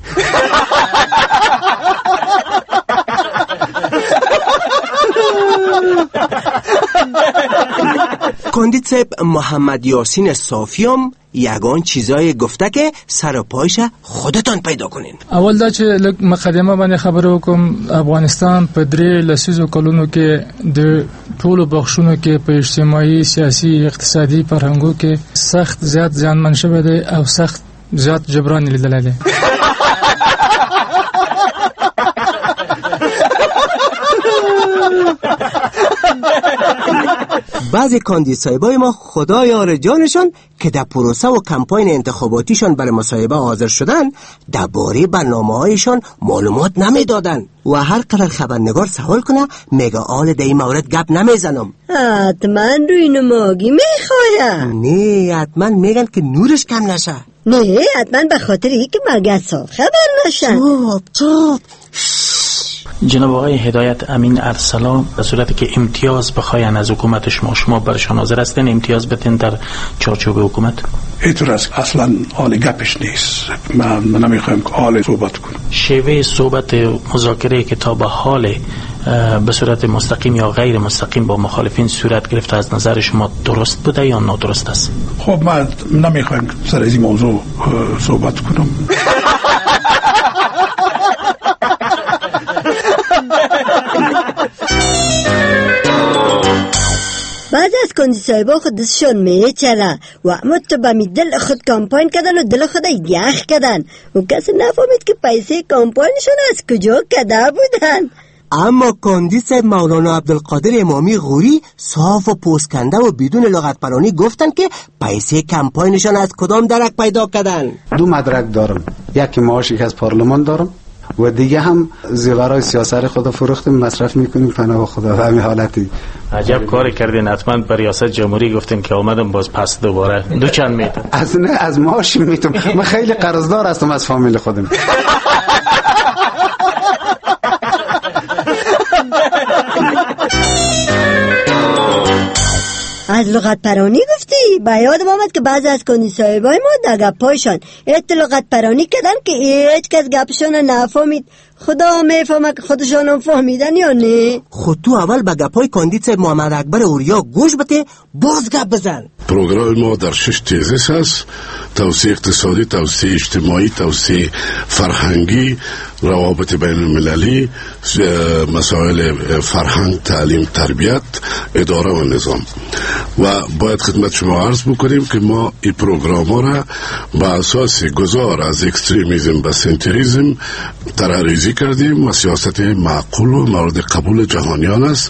کاندید صاحب محمد یاسین صافیام یگان چیزای گفته که سر و پایش خودتان پیدا کنین. اول دا چې مقدمه باندې خبره وکم، افغانستان په درې لسیزو کلونو کې د ټولو بخښونو کې په اجتماعي، سیاسي، اقتصادي فرهنګو کې سخت زیات زیانمن شوی دی او سخت زیات جبران لیدلی دی. بعضی کاندید صاحبای ما خدا یار جانشان که در پروسه و کمپاین انتخاباتیشان برای مصاحبه حاضر شدن درباره برنامه‌هایشان معلومات نمیدادن و هر قدر خبرنگار سوال کنه میگه آل در این مورد گپ نمیزنم. حتما روی نماگی میخوایم. نه حتما میگن که نورش کم نشه. نه حتما به خاطر ای که مگسا خبر نشن. چوب جناب آقای هدایت امین ارسلان به صورتی که امتیاز بخواین از حکومت شما برشان حاضر هستین امتیاز بتین در چارچوب حکومت؟ اینطور است اصلا حال گپش نیست. من نمیخوایم که حال صحبت کنم. شیوه صحبت مذاکره که تا به حال به صورت مستقیم یا غیر مستقیم با مخالفین صورت گرفته از نظر شما درست بوده یا نادرست است؟ خب من نمیخوایم سر از این موضوع صحبت کنم. بعض از کاندید صاحبا خودشون میچره و اما تو به می دل خود کامپاین کردن و دل خود یخ کردن و کسی نفهمید که پیسه کامپاینشون از کجا کده بودن. اما کاندید صاحب مولانا عبدالقادر امامی غوری صاف و پوسکنده و بدون لغت پرانی گفتن که پیسه کمپاینشان از کدام درک پیدا کردن. 2 مدرک دارم، یکی معاشی که از پارلمان دارم و دیگه هم زیورای سیاست خدا فروختیم مصرف میکنیم پناه خدا و همین حالتی. عجب کاری کردین، حتما به ریاست جمهوری گفتین که آمدم باز پس دوباره دو چند میتون از معاشی میتون. من خیلی قرضدار هستم از فامیل خودم. از لغت پرانی گفتی؟ به یادم آمد که بعضی از کاندید صاحبای ما در گپایشان لغت پرانی کردن که هیچ کس گپشان نفهمید. خدا میفهمه که خودشان هم فهمیدن یا نه. خود تو اول به گپای کاندید صاحب محمد اکبر اوریا گوش بده باز گپ بزن. پروگرام ما در 6 تیزیس است: توسعه اقتصادی، توسعه اجتماعی، توسعه فرهنگی، روابط بین المللی، مسائل فرهنگ، تعلیم، تربیت، اداره و نظام. و باید خدمت شما عرض بکنیم که ما این پروگرام ها را با اساس گذار از اکستریمیزم به سنتریزم طرحریزی کردیم و سیاست معقول و مورد قبول جهانیان است.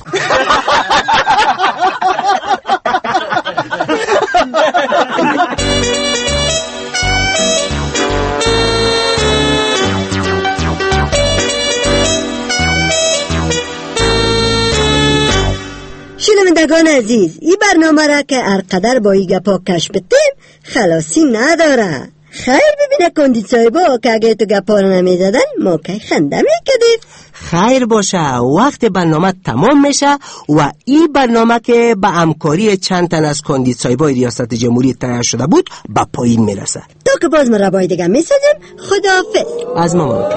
شنوندگان عزیز، این برنامه را که هرقدر با این گپا کش بتیم خلاصی نداره. خیر ببینه کندید صاحبا که اگه تو گپا رو نمیزدن ما که خنده میکدید. خیر باشه، وقت برنامه تمام میشه و این برنامه که به همکاری چند تن از کندید صاحبای ریاست جمهوری تیار شده بود به پایین میرسه. تا که باز مرابای دیگه میسازیم، خداحافظ. از ما ممکن.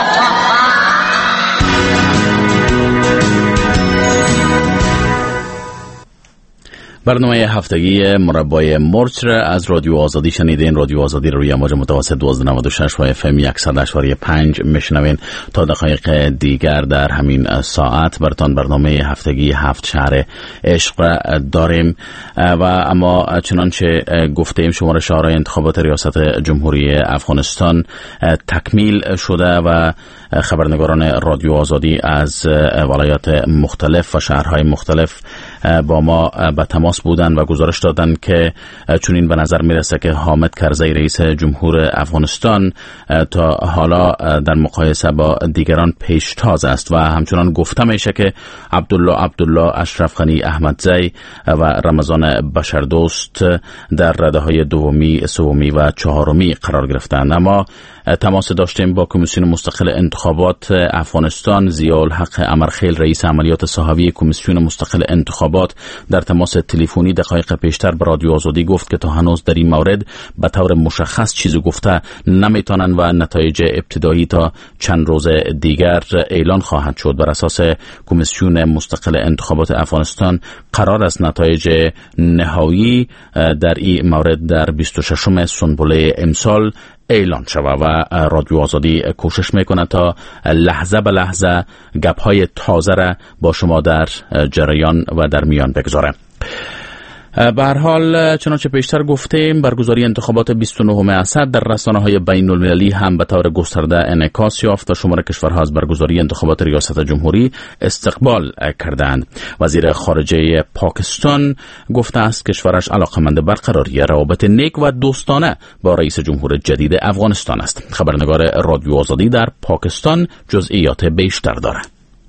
برنامه هفتگی مربای مرچ را از رادیو آزادی شنیدین. رادیو آزادی روی امواج متوسط 1296 و FM 100.5 میشنوین. تا دقایق دیگر در همین ساعت براتون برنامه هفتگی 7 شهر عشق را داریم. و اما چنانچه گفتیم شماره شهرهای انتخابات ریاست جمهوری افغانستان تکمیل شده و خبرنگاران رادیو آزادی از ولایات مختلف و شهرهای مختلف با ما به تماس بودن و گزارش دادن که چنین به نظر میرسه که حامد کرزی رئیس جمهور افغانستان تا حالا در مقایسه با دیگران پیشتاز است و همچنان گفته میشه که عبدالله، اشرف غنی احمدزی و رمضان بشردوست در رده‌های دومی، سومی و چهارمی قرار گرفتند. اما تماس داشتیم با کمیسیون مستقل انتخابات افغانستان. ضیاءالحق امرخیل رئیس عملیات صحوی کمیسیون مستقل انتخابات در تماس تلفنی دقایق پیشتر به رادیو آزادی گفت که تا هنوز در این مورد به طور مشخص چیزی گفته نمیتونن و نتایج ابتدایی تا چند روز دیگر اعلان خواهد شد. بر اساس کمیسیون مستقل انتخابات افغانستان قرار است نتایج نهایی در این مورد در 26 سنبله امسال اعلان شود و رادیو آزادی کوشش میکنه تا لحظه به لحظه گپ‌های تازه را با شما در جریان و در میان بگذاره. به هر حال چنانچه پیشتر گفتیم برگزاری انتخابات 29 اسد در رسانه‌های بین المللی هم به طور گسترده انعکاس یافت و شمار کشورها از برگزاری انتخابات ریاست جمهوری استقبال کردند. وزیر خارجه پاکستان گفته است کشورش علاقمند برقراری روابط نیک و دوستانه با رئیس جمهور جدید افغانستان است. خبرنگار رادیو آزادی در پاکستان جزئیات بیشتر دارد.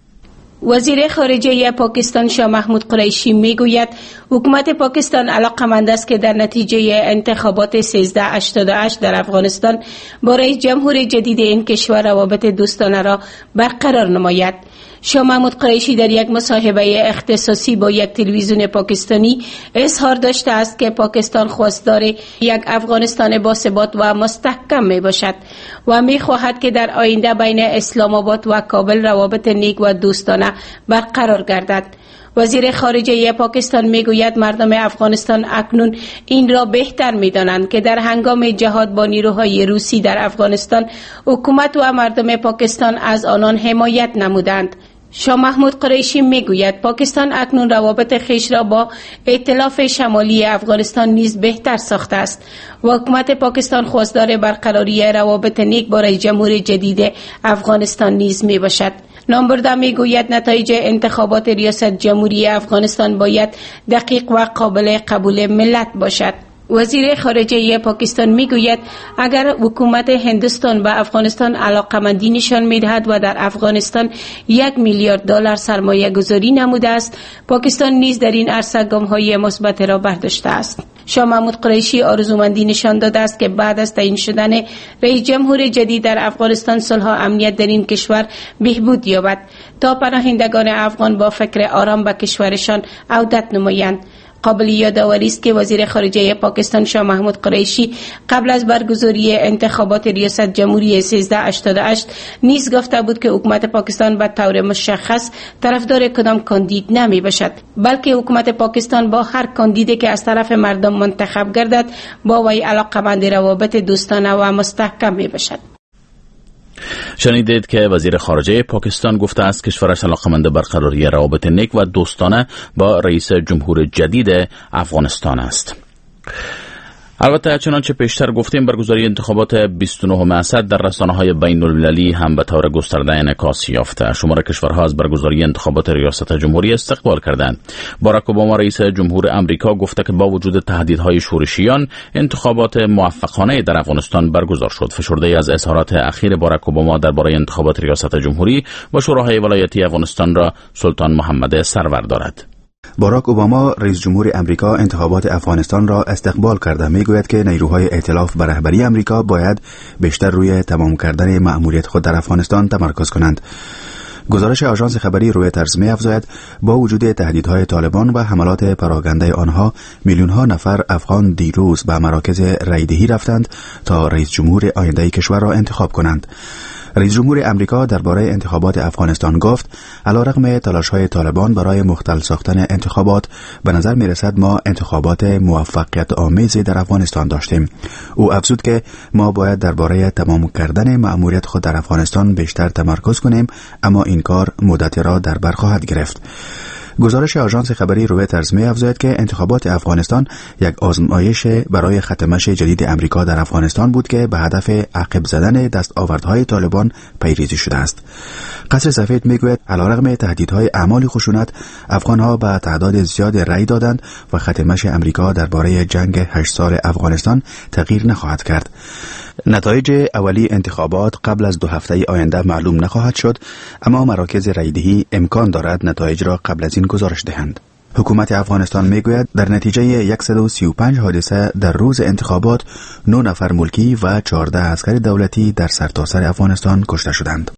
وزیر خارجه پاکستان شاه محمود قریشی میگوید حکومت پاکستان علاقمند است که در نتیجه انتخابات 1388 در افغانستان با رئیس جمهور جدید این کشور روابط دوستانه را برقرار نماید. شاه محمود قریشی در یک مصاحبه اختصاصی با یک تلویزیون پاکستانی اظهار داشته است که پاکستان خواستار یک افغانستان باثبات و مستحکم می باشد و می خواهد که در آینده بین اسلام آباد و کابل روابط نیک و دوستانه برقرار گردد. وزیر خارجه پاکستان میگوید مردم افغانستان اکنون این را بهتر می‌دانند که در هنگام جهاد با نیروهای روسی در افغانستان حکومت و مردم پاکستان از آنان حمایت نمودند. شاه محمود قریشی میگوید پاکستان اکنون روابط خویش را با ائتلاف شمالی افغانستان نیز بهتر ساخته است و حکومت پاکستان خواستار برقراری روابط نیک با رئیس جمهور جدید افغانستان نیز می باشد. نامبرده میگوید نتایج انتخابات ریاست جمهوری افغانستان باید دقیق و قابل قبول ملت باشد. وزیر خارجه پاکستان میگوید اگر حکومت هندوستان به افغانستان علاقمندی نشان میدهد و در افغانستان 1 میلیارد دلار سرمایه گذاری نموده است، پاکستان نیز در این عرصه گام‌های مثبت را برداشته است. شاه محمود قریشی آرزومندی نشان داده است که بعد از تعیین شدن رئیس جمهور جدید در افغانستان صلح و امنیت در این کشور بهبود یابد تا پناهندگان افغان با فکر آرام به کشورشان عودت نمایند. قابل یادآوری است که وزیر خارجه پاکستان شاه محمود قریشی قبل از برگزاری انتخابات ریاست جمهوری 1388 نیز گفته بود که حکومت پاکستان به طور مشخص طرفدار کدام کاندید نمی باشد، بلکه حکومت پاکستان با هر کاندیدی که از طرف مردم منتخب گردد با وی علاقمند روابط دوستانه و مستحکم می باشد. شنیدید که وزیر خارجه پاکستان گفته است کشورش علاقمند برقراری روابط نیک و دوستانه با رئیس جمهور جدید افغانستان است. البته چنانچه پیشتر گفتیم برگزاری انتخابات 29 اسد در رسانه‌های بین‌المللی هم به طور گسترده انعکاس یافته. شمار کشورها از برگزاری انتخابات ریاست جمهوری استقبال کردند. باراک اوباما رئیس جمهور امریکا گفته که با وجود تهدیدهای شورشیان انتخابات موفقانه در افغانستان برگزار شد. فشرده از اظهارات اخیر باراک اوباما درباره انتخابات ریاست جمهوری و شوراهای ولایتی افغانستان را سلطان محمد سرور دارد. باراک اوباما رئیس جمهور امریکا انتخابات افغانستان را استقبال کرده میگوید که نیروهای ائتلاف به رهبری امریکا باید بیشتر روی تمام کردن مأموریت خود در افغانستان تمرکز کنند. گزارش آژانس خبری رویترز می‌افزاید با وجود تهدیدهای طالبان و حملات پراکنده آنها میلیون‌ها نفر افغان دیروز به مراکز رایدهی رفتند تا رئیس جمهور آینده کشور را انتخاب کنند. رئیس جمهور امریکا درباره انتخابات افغانستان گفت علیرغم تلاش‌های طالبان برای مختل ساختن انتخابات به نظر می‌رسد ما انتخابات موفقیت آمیزی در افغانستان داشتیم. او افزود که ما باید درباره تمام کردن مأموریت خود در افغانستان بیشتر تمرکز کنیم، اما این کار مدتی را در بر خواهد گرفت. گزارش آژانس خبری رویترز می‌افزاید که انتخابات افغانستان یک آزمایش برای ختمش جدید امریکا در افغانستان بود که به هدف عقب زدن دستاوردهای طالبان پیریزی شده است. قصر سفید میگوید علیرغم تهدیدهای اعمال خشونت افغانها به تعداد زیاد رأی دادند و ختمش امریکا درباره جنگ 8 سال افغانستان تغییر نخواهد کرد. نتایج اولی انتخابات قبل از 2 هفته آینده معلوم نخواهد شد، اما مراکز رایدهی امکان دارد نتایج را قبل از این گزارش دهند. حکومت افغانستان میگوید در نتیجه 135 حادثه در روز انتخابات 9 نفر ملکی و 14 عسکر دولتی در سرتاسر افغانستان کشته شدند.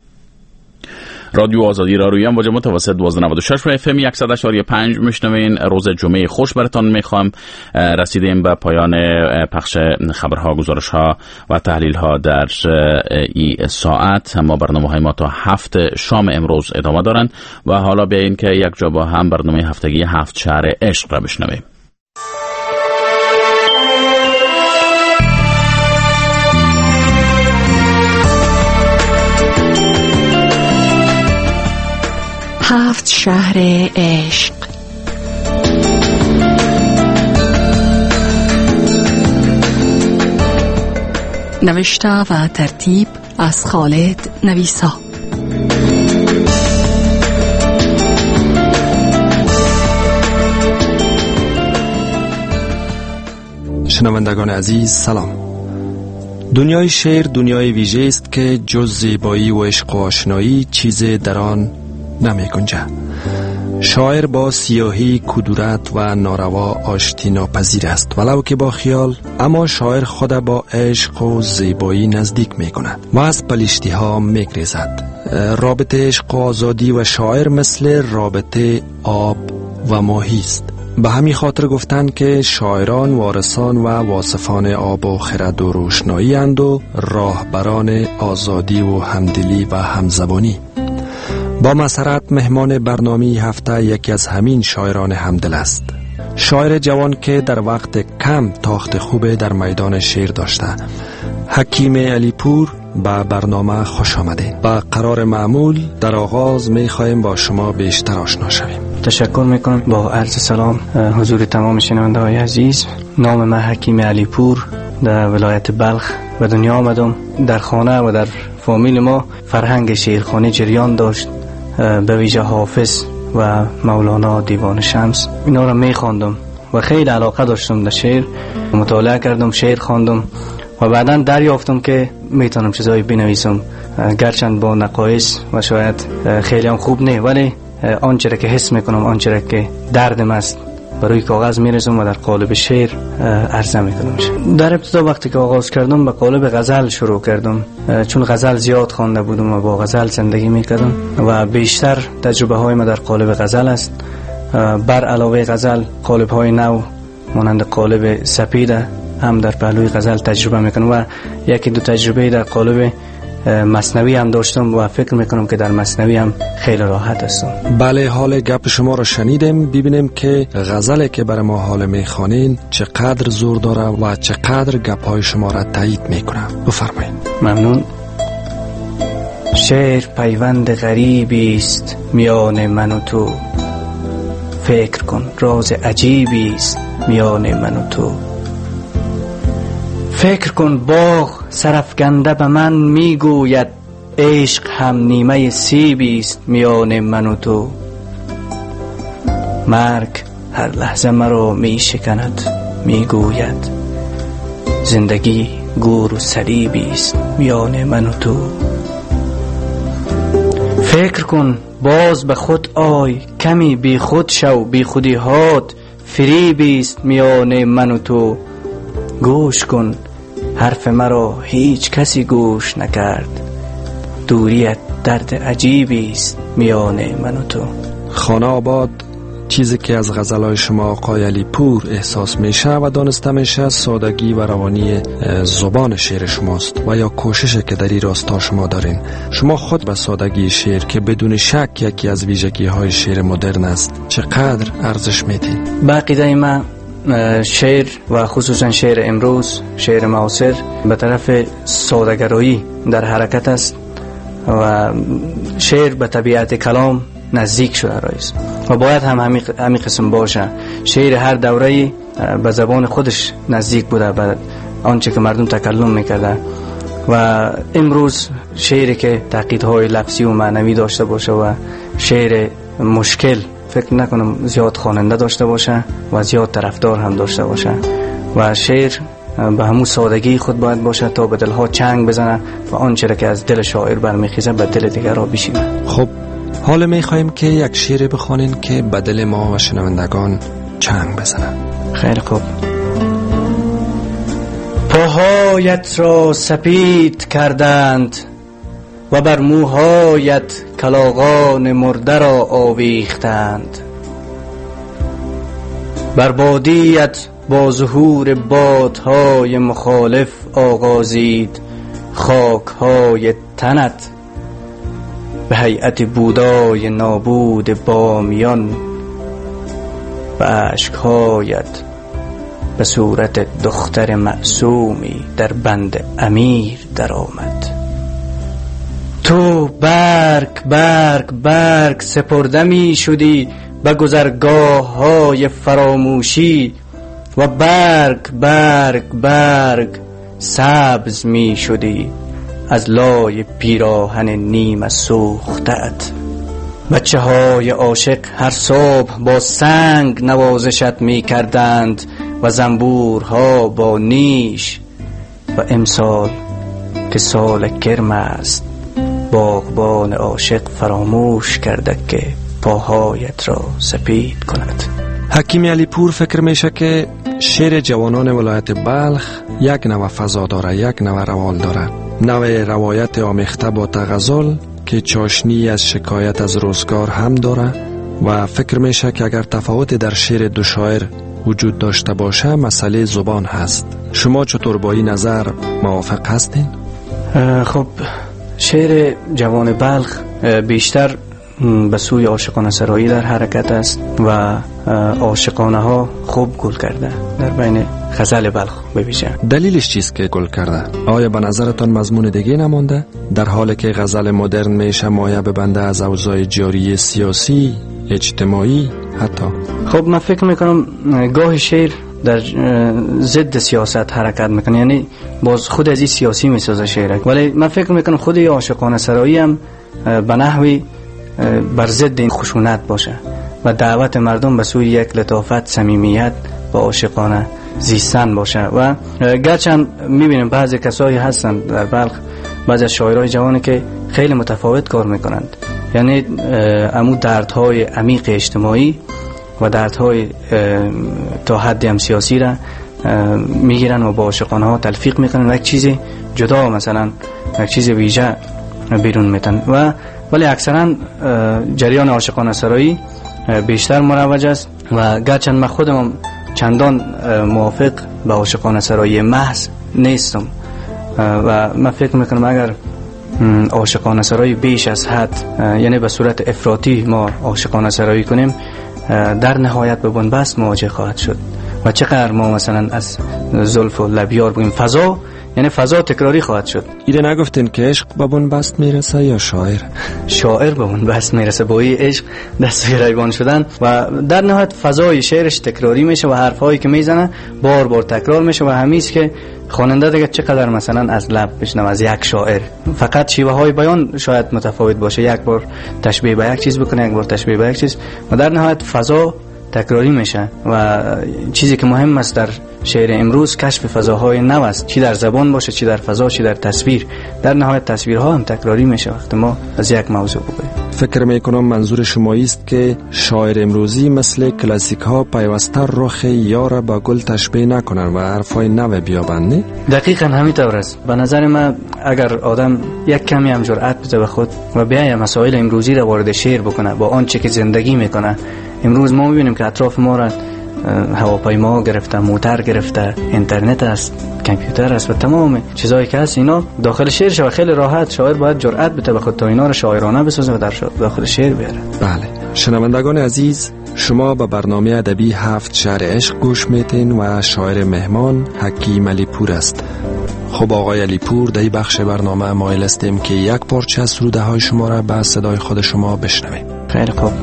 رادیو آزادی را روی امواج متوسط 1296 و FM 100.5 میشنوین. روز جمعه خوش براتون میخوام. رسیدیم به پایان پخش خبرها، گزارشها و تحلیلها در این ساعت. اما برنامه‌های ما تا 7 شام امروز ادامه دارند و حالا بیاین که یک جا با هم برنامه هفتگی 7 شهر عشق را بشنویم. هفت شهر عشق. نوشته و ترتیب از خالد نویسا. شنوندگان عزیز سلام. دنیای شعر دنیای ویژه است که جز زیبایی و عشق و آشنایی چیزی در آن نمی گنجد. شاعر با سیاهی، کدورت و ناروا آشتی ناپذیر است ولو که با خیال، اما شاعر خود با عشق و زیبایی نزدیک می کند و از پلیشتی ها می گریزد. رابطه عشق و آزادی و شاعر مثل رابطه آب و ماهی است. به همین خاطر گفتند که شاعران وارثان و واصفان آب و خرد و روشنایی اند و راهبران آزادی و همدلی و همزبانی. با مسرت مهمان برنامه هفته یکی از همین شاعران همدل است. شاعر جوان که در وقت کم تاخت خوبه در میدان شعر داشته. حکیم علیپور به برنامه خوش آمده. با قرار معمول در آغاز می خواهیم با شما بیشتر آشنا شویم. تشکر میکنم. با عرض سلام حضور تمام شنونده های عزیز. نام من حکیم علیپور، در ولایت بلخ به دنیا آمدم. در خانه و در فامیل ما فرهنگ شعرخوانی جریان داشت، به ویژه حافظ و مولانا، دیوان شمس، اینا را میخواندم و خیلی علاقه داشتم در شعر. مطالعه کردم، شعر خواندم و بعدا دریافتم که میتونم چیزایی بنویسم، گرچند با نقایص و شاید خیلی هم خوب نه، ولی آنچه را که حس میکنم، آنچه را که دردم است بر روی کاغذ میرسم و در قالب شعر عرضه میکنم. در ابتدا وقتی که آغاز کردم به قالب غزل شروع کردم، چون غزل زیاد خوانده بودم و با غزل زندگی میکردم و بیشتر تجربه های ما در قالب غزل است. بر علاوه غزل قالب های نو مانند قالب سپید هم در پهلوی غزل تجربه میکنم و یکی دو تجربه در قالب مثنوی هم داشتم و فکر میکنم که در مثنوی هم خیلی راحت هستم. بله، حال گپ شما را شنیدیم. ببینیم که غزلی که برای ما حال میخوانین چقدر زور داره و چقدر گپ های شما را تایید میکنه. بفرمایید. ممنون. شعر پیوند غریبی است میان من و تو، فکر کن راز عجیبی است میان من و تو. فکر کن باغ سرافکنده به من میگوید عشق هم نیمه سیبی است میان من و تو. مرگ هر لحظه مرا میشکند میگوید زندگی گور و صلیبی است میان من و تو. فکر کن باز به خود آی کمی بی خود شو، بی خودی هات فریبی است میان من و تو. گوش کن حرف مرا هیچ کسی گوش نکرد، دوریت درد عجیبی است میان من و تو. خانه آباد چیزی که از غزلهای شما آقای علی پور احساس میشه و دانسته میشه سادگی و روانی زبان شعر شماست و یا کوششی که در این راستا شما دارین. شما خود به سادگی شعر که بدون شک یکی از ویژگی های شعر مدرن است چقدر ارزش میدین؟ به عقیده من شعر و خصوصا شعر امروز، شعر معاصر به طرف ساده‌گرایی در حرکت است و شعر به طبیعت کلام نزدیک شده رئیس و باید هم همین قسم باشه. شعر هر دوره‌ای به زبان خودش نزدیک بوده به آنچه که مردم تکلم میکرده و امروز شعری که تاکیدهای لفظی و معنوی داشته باشه و شعر مشکل فکر نکنم زیاد خواننده داشته باشه و زیاد طرفدار هم داشته باشه و شعر به همون سادگی خود باید باشه تا به دلها چنگ بزنه و آنچه که از دل شاعر برمیخیزه به دل دیگر را بشینه. خب حالا میخوایم که یک شعر بخوانین که به دل ما و شنوندگان چنگ بزنه. خیلی خوب. پاهایت را سپید کردند و بر موهایت کلاغان مرده را آویختند. بر بادیت با ظهور بادهای مخالف آغازید خاکهای تنت به هیئت بودای نابود بامیان و اشکهایت به صورت دختر معصومی در بند امیر در آمد. تو برگ سپرده می شدی به گذرگاه های فراموشی و برگ سبز می شدی از لای پیراهن نیم سوختت. بچه های عاشق هر صبح با سنگ نوازشت می کردند و زنبورها با نیش و امسال که سال کرم است باغبان عاشق فراموش کرده که پاهایت را سپید کند. حکیم علی پور فکر میشه که شعر جوانان ولایت بلخ یک نوع فضا داره، یک نوع روال داره، نوع روایت آمیخته با تغزل که چاشنی از شکایت از روزگار هم داره و فکر میشه که اگر تفاوت در شعر دو شاعر وجود داشته باشه مسئله زبان هست. شما چطور با این نظر موافق هستین؟ خب شعر جوان بلخ بیشتر به سوی عاشقانه سرایی در حرکت است و عاشقانه ها خوب گل کرده در بین غزل بلخ ببیشه. دلیلش چیست که گل کرده؟ آیا به نظرتان مضمون دیگه نمانده؟ در حالی که غزل مدرن میشه مایه ببنده از اوضاع جاری سیاسی، اجتماعی حتی. خب من فکر میکنم گاه شعر در ضد سیاست حرکت میکنه، یعنی باز خود از این سیاسی میسازه شعر، ولی من فکر میکنم خود عاشقانه سرایی هم به نحوی بر ضد این خشونت باشه و دعوت مردم به سوی یک لطافت، صمیمیت و عاشقانه زیستن باشه. و گرچه میبینیم بعضی کسایی هستن در بلخ، بعضی از شاعرای جوانی که خیلی متفاوت کار میکنند، یعنی امو دردهای عمیق اجتماعی و دردهای تا حدی هم سیاسی را میگیرن و با عاشقانه ها تلفیق میکنن و یک چیزی جدا، مثلا یک چیز ویژه بیرون میتن. و ولی اکثرا جریان عاشقانه سرایی بیشتر مروج است و گرچند من خودم چندان موافق به عاشقانه سرایی محض نیستم و من فکر میکنم اگر عاشقانه سرایی بیش از حد یعنی به صورت افراطی ما عاشقانه سرایی کنیم در نهایت به بنبست مواجه خواهد شد و چقدر ما مثلا از زلف و لبیار بگیم فضا، یعنی فضا تکراری خواهد شد. ایده نگفتین که عشق به بنبست میرسه یا شاعر؟ شاعر به بنبست میرسه با این عشق دست گریبان شدن و در نهایت فضای شعرش تکراری میشه و حرفایی که میزنه بار بار تکرار میشه و همیشه که خواننده دیگه چقدر مثلا از لب بشنوه از یک شاعر، فقط شیوه های بیان شاید متفاوت باشه، یک بار تشبیه به یک چیز بکنه، یک بار تشبیه به یک چیز و در نهایت فضا تکراری میشه و چیزی که مهم است در شعر امروز کشف فضاهای نو است، چی در زبان باشه، چی در فضا، چی در تصویر. در نهایت تصویرها هم تکراری میشه وقتی ما از یک موضوع بگوییم. فکر میکنم منظور شما است که شاعر امروزی مثل کلاسیک ها پیوسته رخ یار با گل تشبیه نکنن و حرفای نو بیابند. دقیقاً همینطور است. به نظر من اگر آدم یک کمی هم جرأت بده به خود و بیاید مسائل امروزی را وارد شعر بکنه با آنچه که زندگی میکنه. امروز ما میبینیم که اطراف ما را هواپیما گرفته، موتر گرفته، اینترنت است، کامپیوتر است و تمام چیزایی که هست اینا داخل شعر شو خیلی راحت شاعر باید جرأت بده به خود تا اینا رو شاعرانه بسازه و در داخل شعر بیاره. بله. شنوندگان عزیز، شما به برنامه ادبی 7 شهر عشق گوش میتین و شاعر مهمان حکیم علیپور است. خب آقای علیپور، در این بخش برنامه مایل هستیم که یک پارچه از سروده های شما را به صدای خود شما بشنویم. خیلی خوب.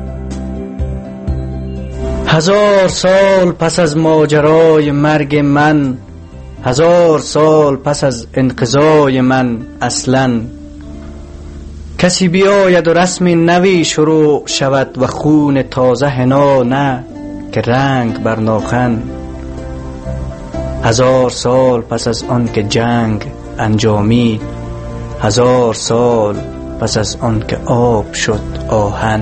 1000 سال پس از ماجرای مرگ من، 1000 سال پس از انقضای من اصلا، کسی بیاید و رسم نوی شروع شود و خون تازه حنا نه که رنگ بر ناخن. 1000 سال پس از آن که جنگ انجامید، 1000 سال پس از آن که آب شد آهن.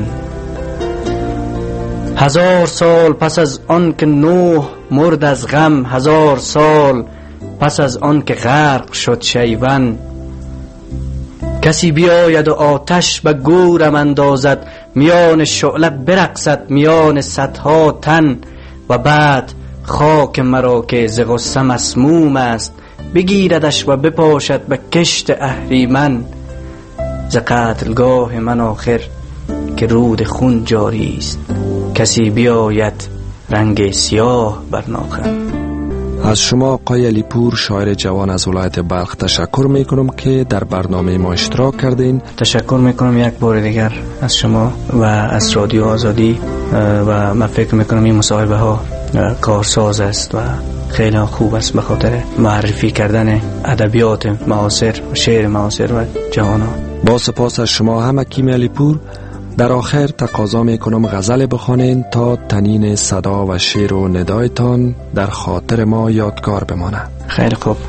1000 سال پس از آن که نوح مرد از غم، 1000 سال پس از آن که غرق شد شیون، کسی بیاید و آتش به گورم اندازد، میان شعله برقصد میان صدها تن، و بعد خاک مرا که ز غصه مسموم است بگیردش و بپاشد به کشت اهریمن. ز قتلگاه من آخر که رود خون جاری است، کسی بیاید رنگ سیاه بر ناخن. از شما آقای علیپور شاعر جوان از ولایت بلخ تشکر میکنم که در برنامه ما اشتراک کردین. تشکر میکنم یک بار دیگر از شما و از رادیو آزادی و من فکر میکنم این مصاحبه ها کارساز است و خیلی خوب است به خاطر معرفی کردن ادبیات معاصر و شعر معاصر و جوانان. با سپاس از شما هم حکیم علیپور. در آخر تقاضا میکنم غزل بخوانین تا تنین صدا و شعر و ندایتان در خاطر ما یادگار بمانه. خیلی خوب.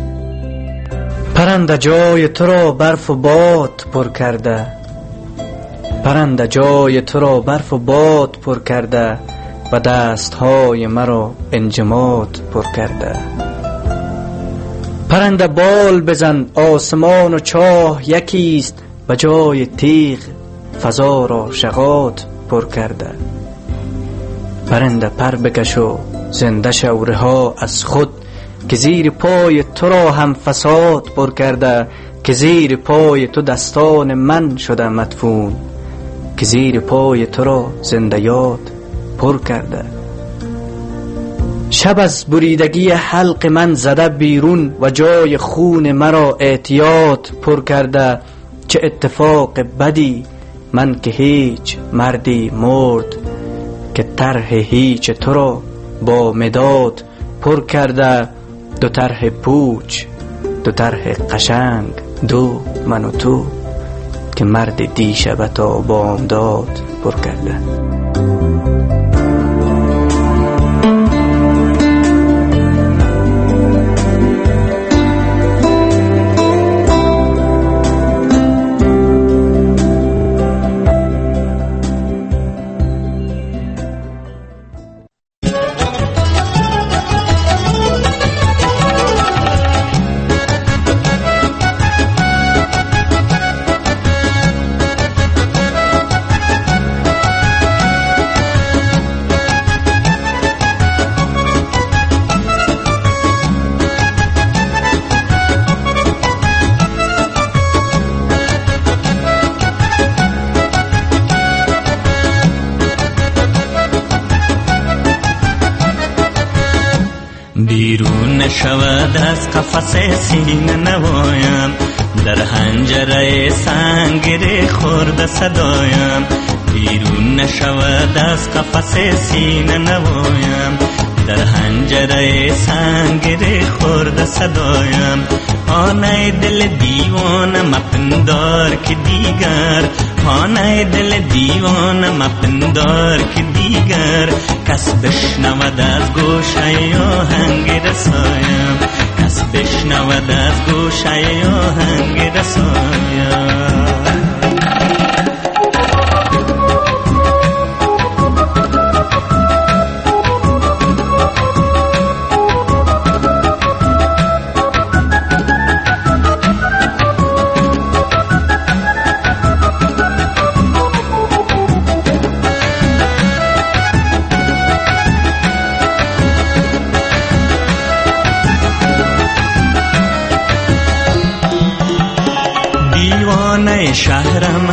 پرنده جای تو را برف و باد پر کرده، پرنده جای تو را برف و باد پر کرده، و دستهای مرا انجماد پر کرده. پرنده بال بزن، آسمان و چاه یکیست، و جای تیغ فضا را شغاد پر کرده. پرنده پر بکش و زنده شو رها از خود، که زیر پای تو را هم فساد پر کرده. که زیر پای تو دستان من شده مدفون، که زیر پای تو را زنده یاد پر کرده. شب از بریدگی حلق من زده بیرون، و جای خون مرا اعتیاد پر کرده. چه اتفاق بدی من که هیچ مردی مرد، که طرح هیچ تو را با مداد پر کرده. دو طرح پوچ، دو طرح قشنگ، دو من و تو، که مرد دیشب تا بامداد پر کرده. بیرون نشود از قفس سینه نوایم، در حنجره سنگره خورد صدایم. بیرون نشود از قفس سینه نوایم، در حنجره سنگره خورد صدایم. آنای دل دیوانه مپندار که دیگر، آنای دل دیوانه مپندار که دیگر، کس بشنود از گوشه آهنگ رسایم، کس بشنود از گوشه آهنگ رسایم. شهرم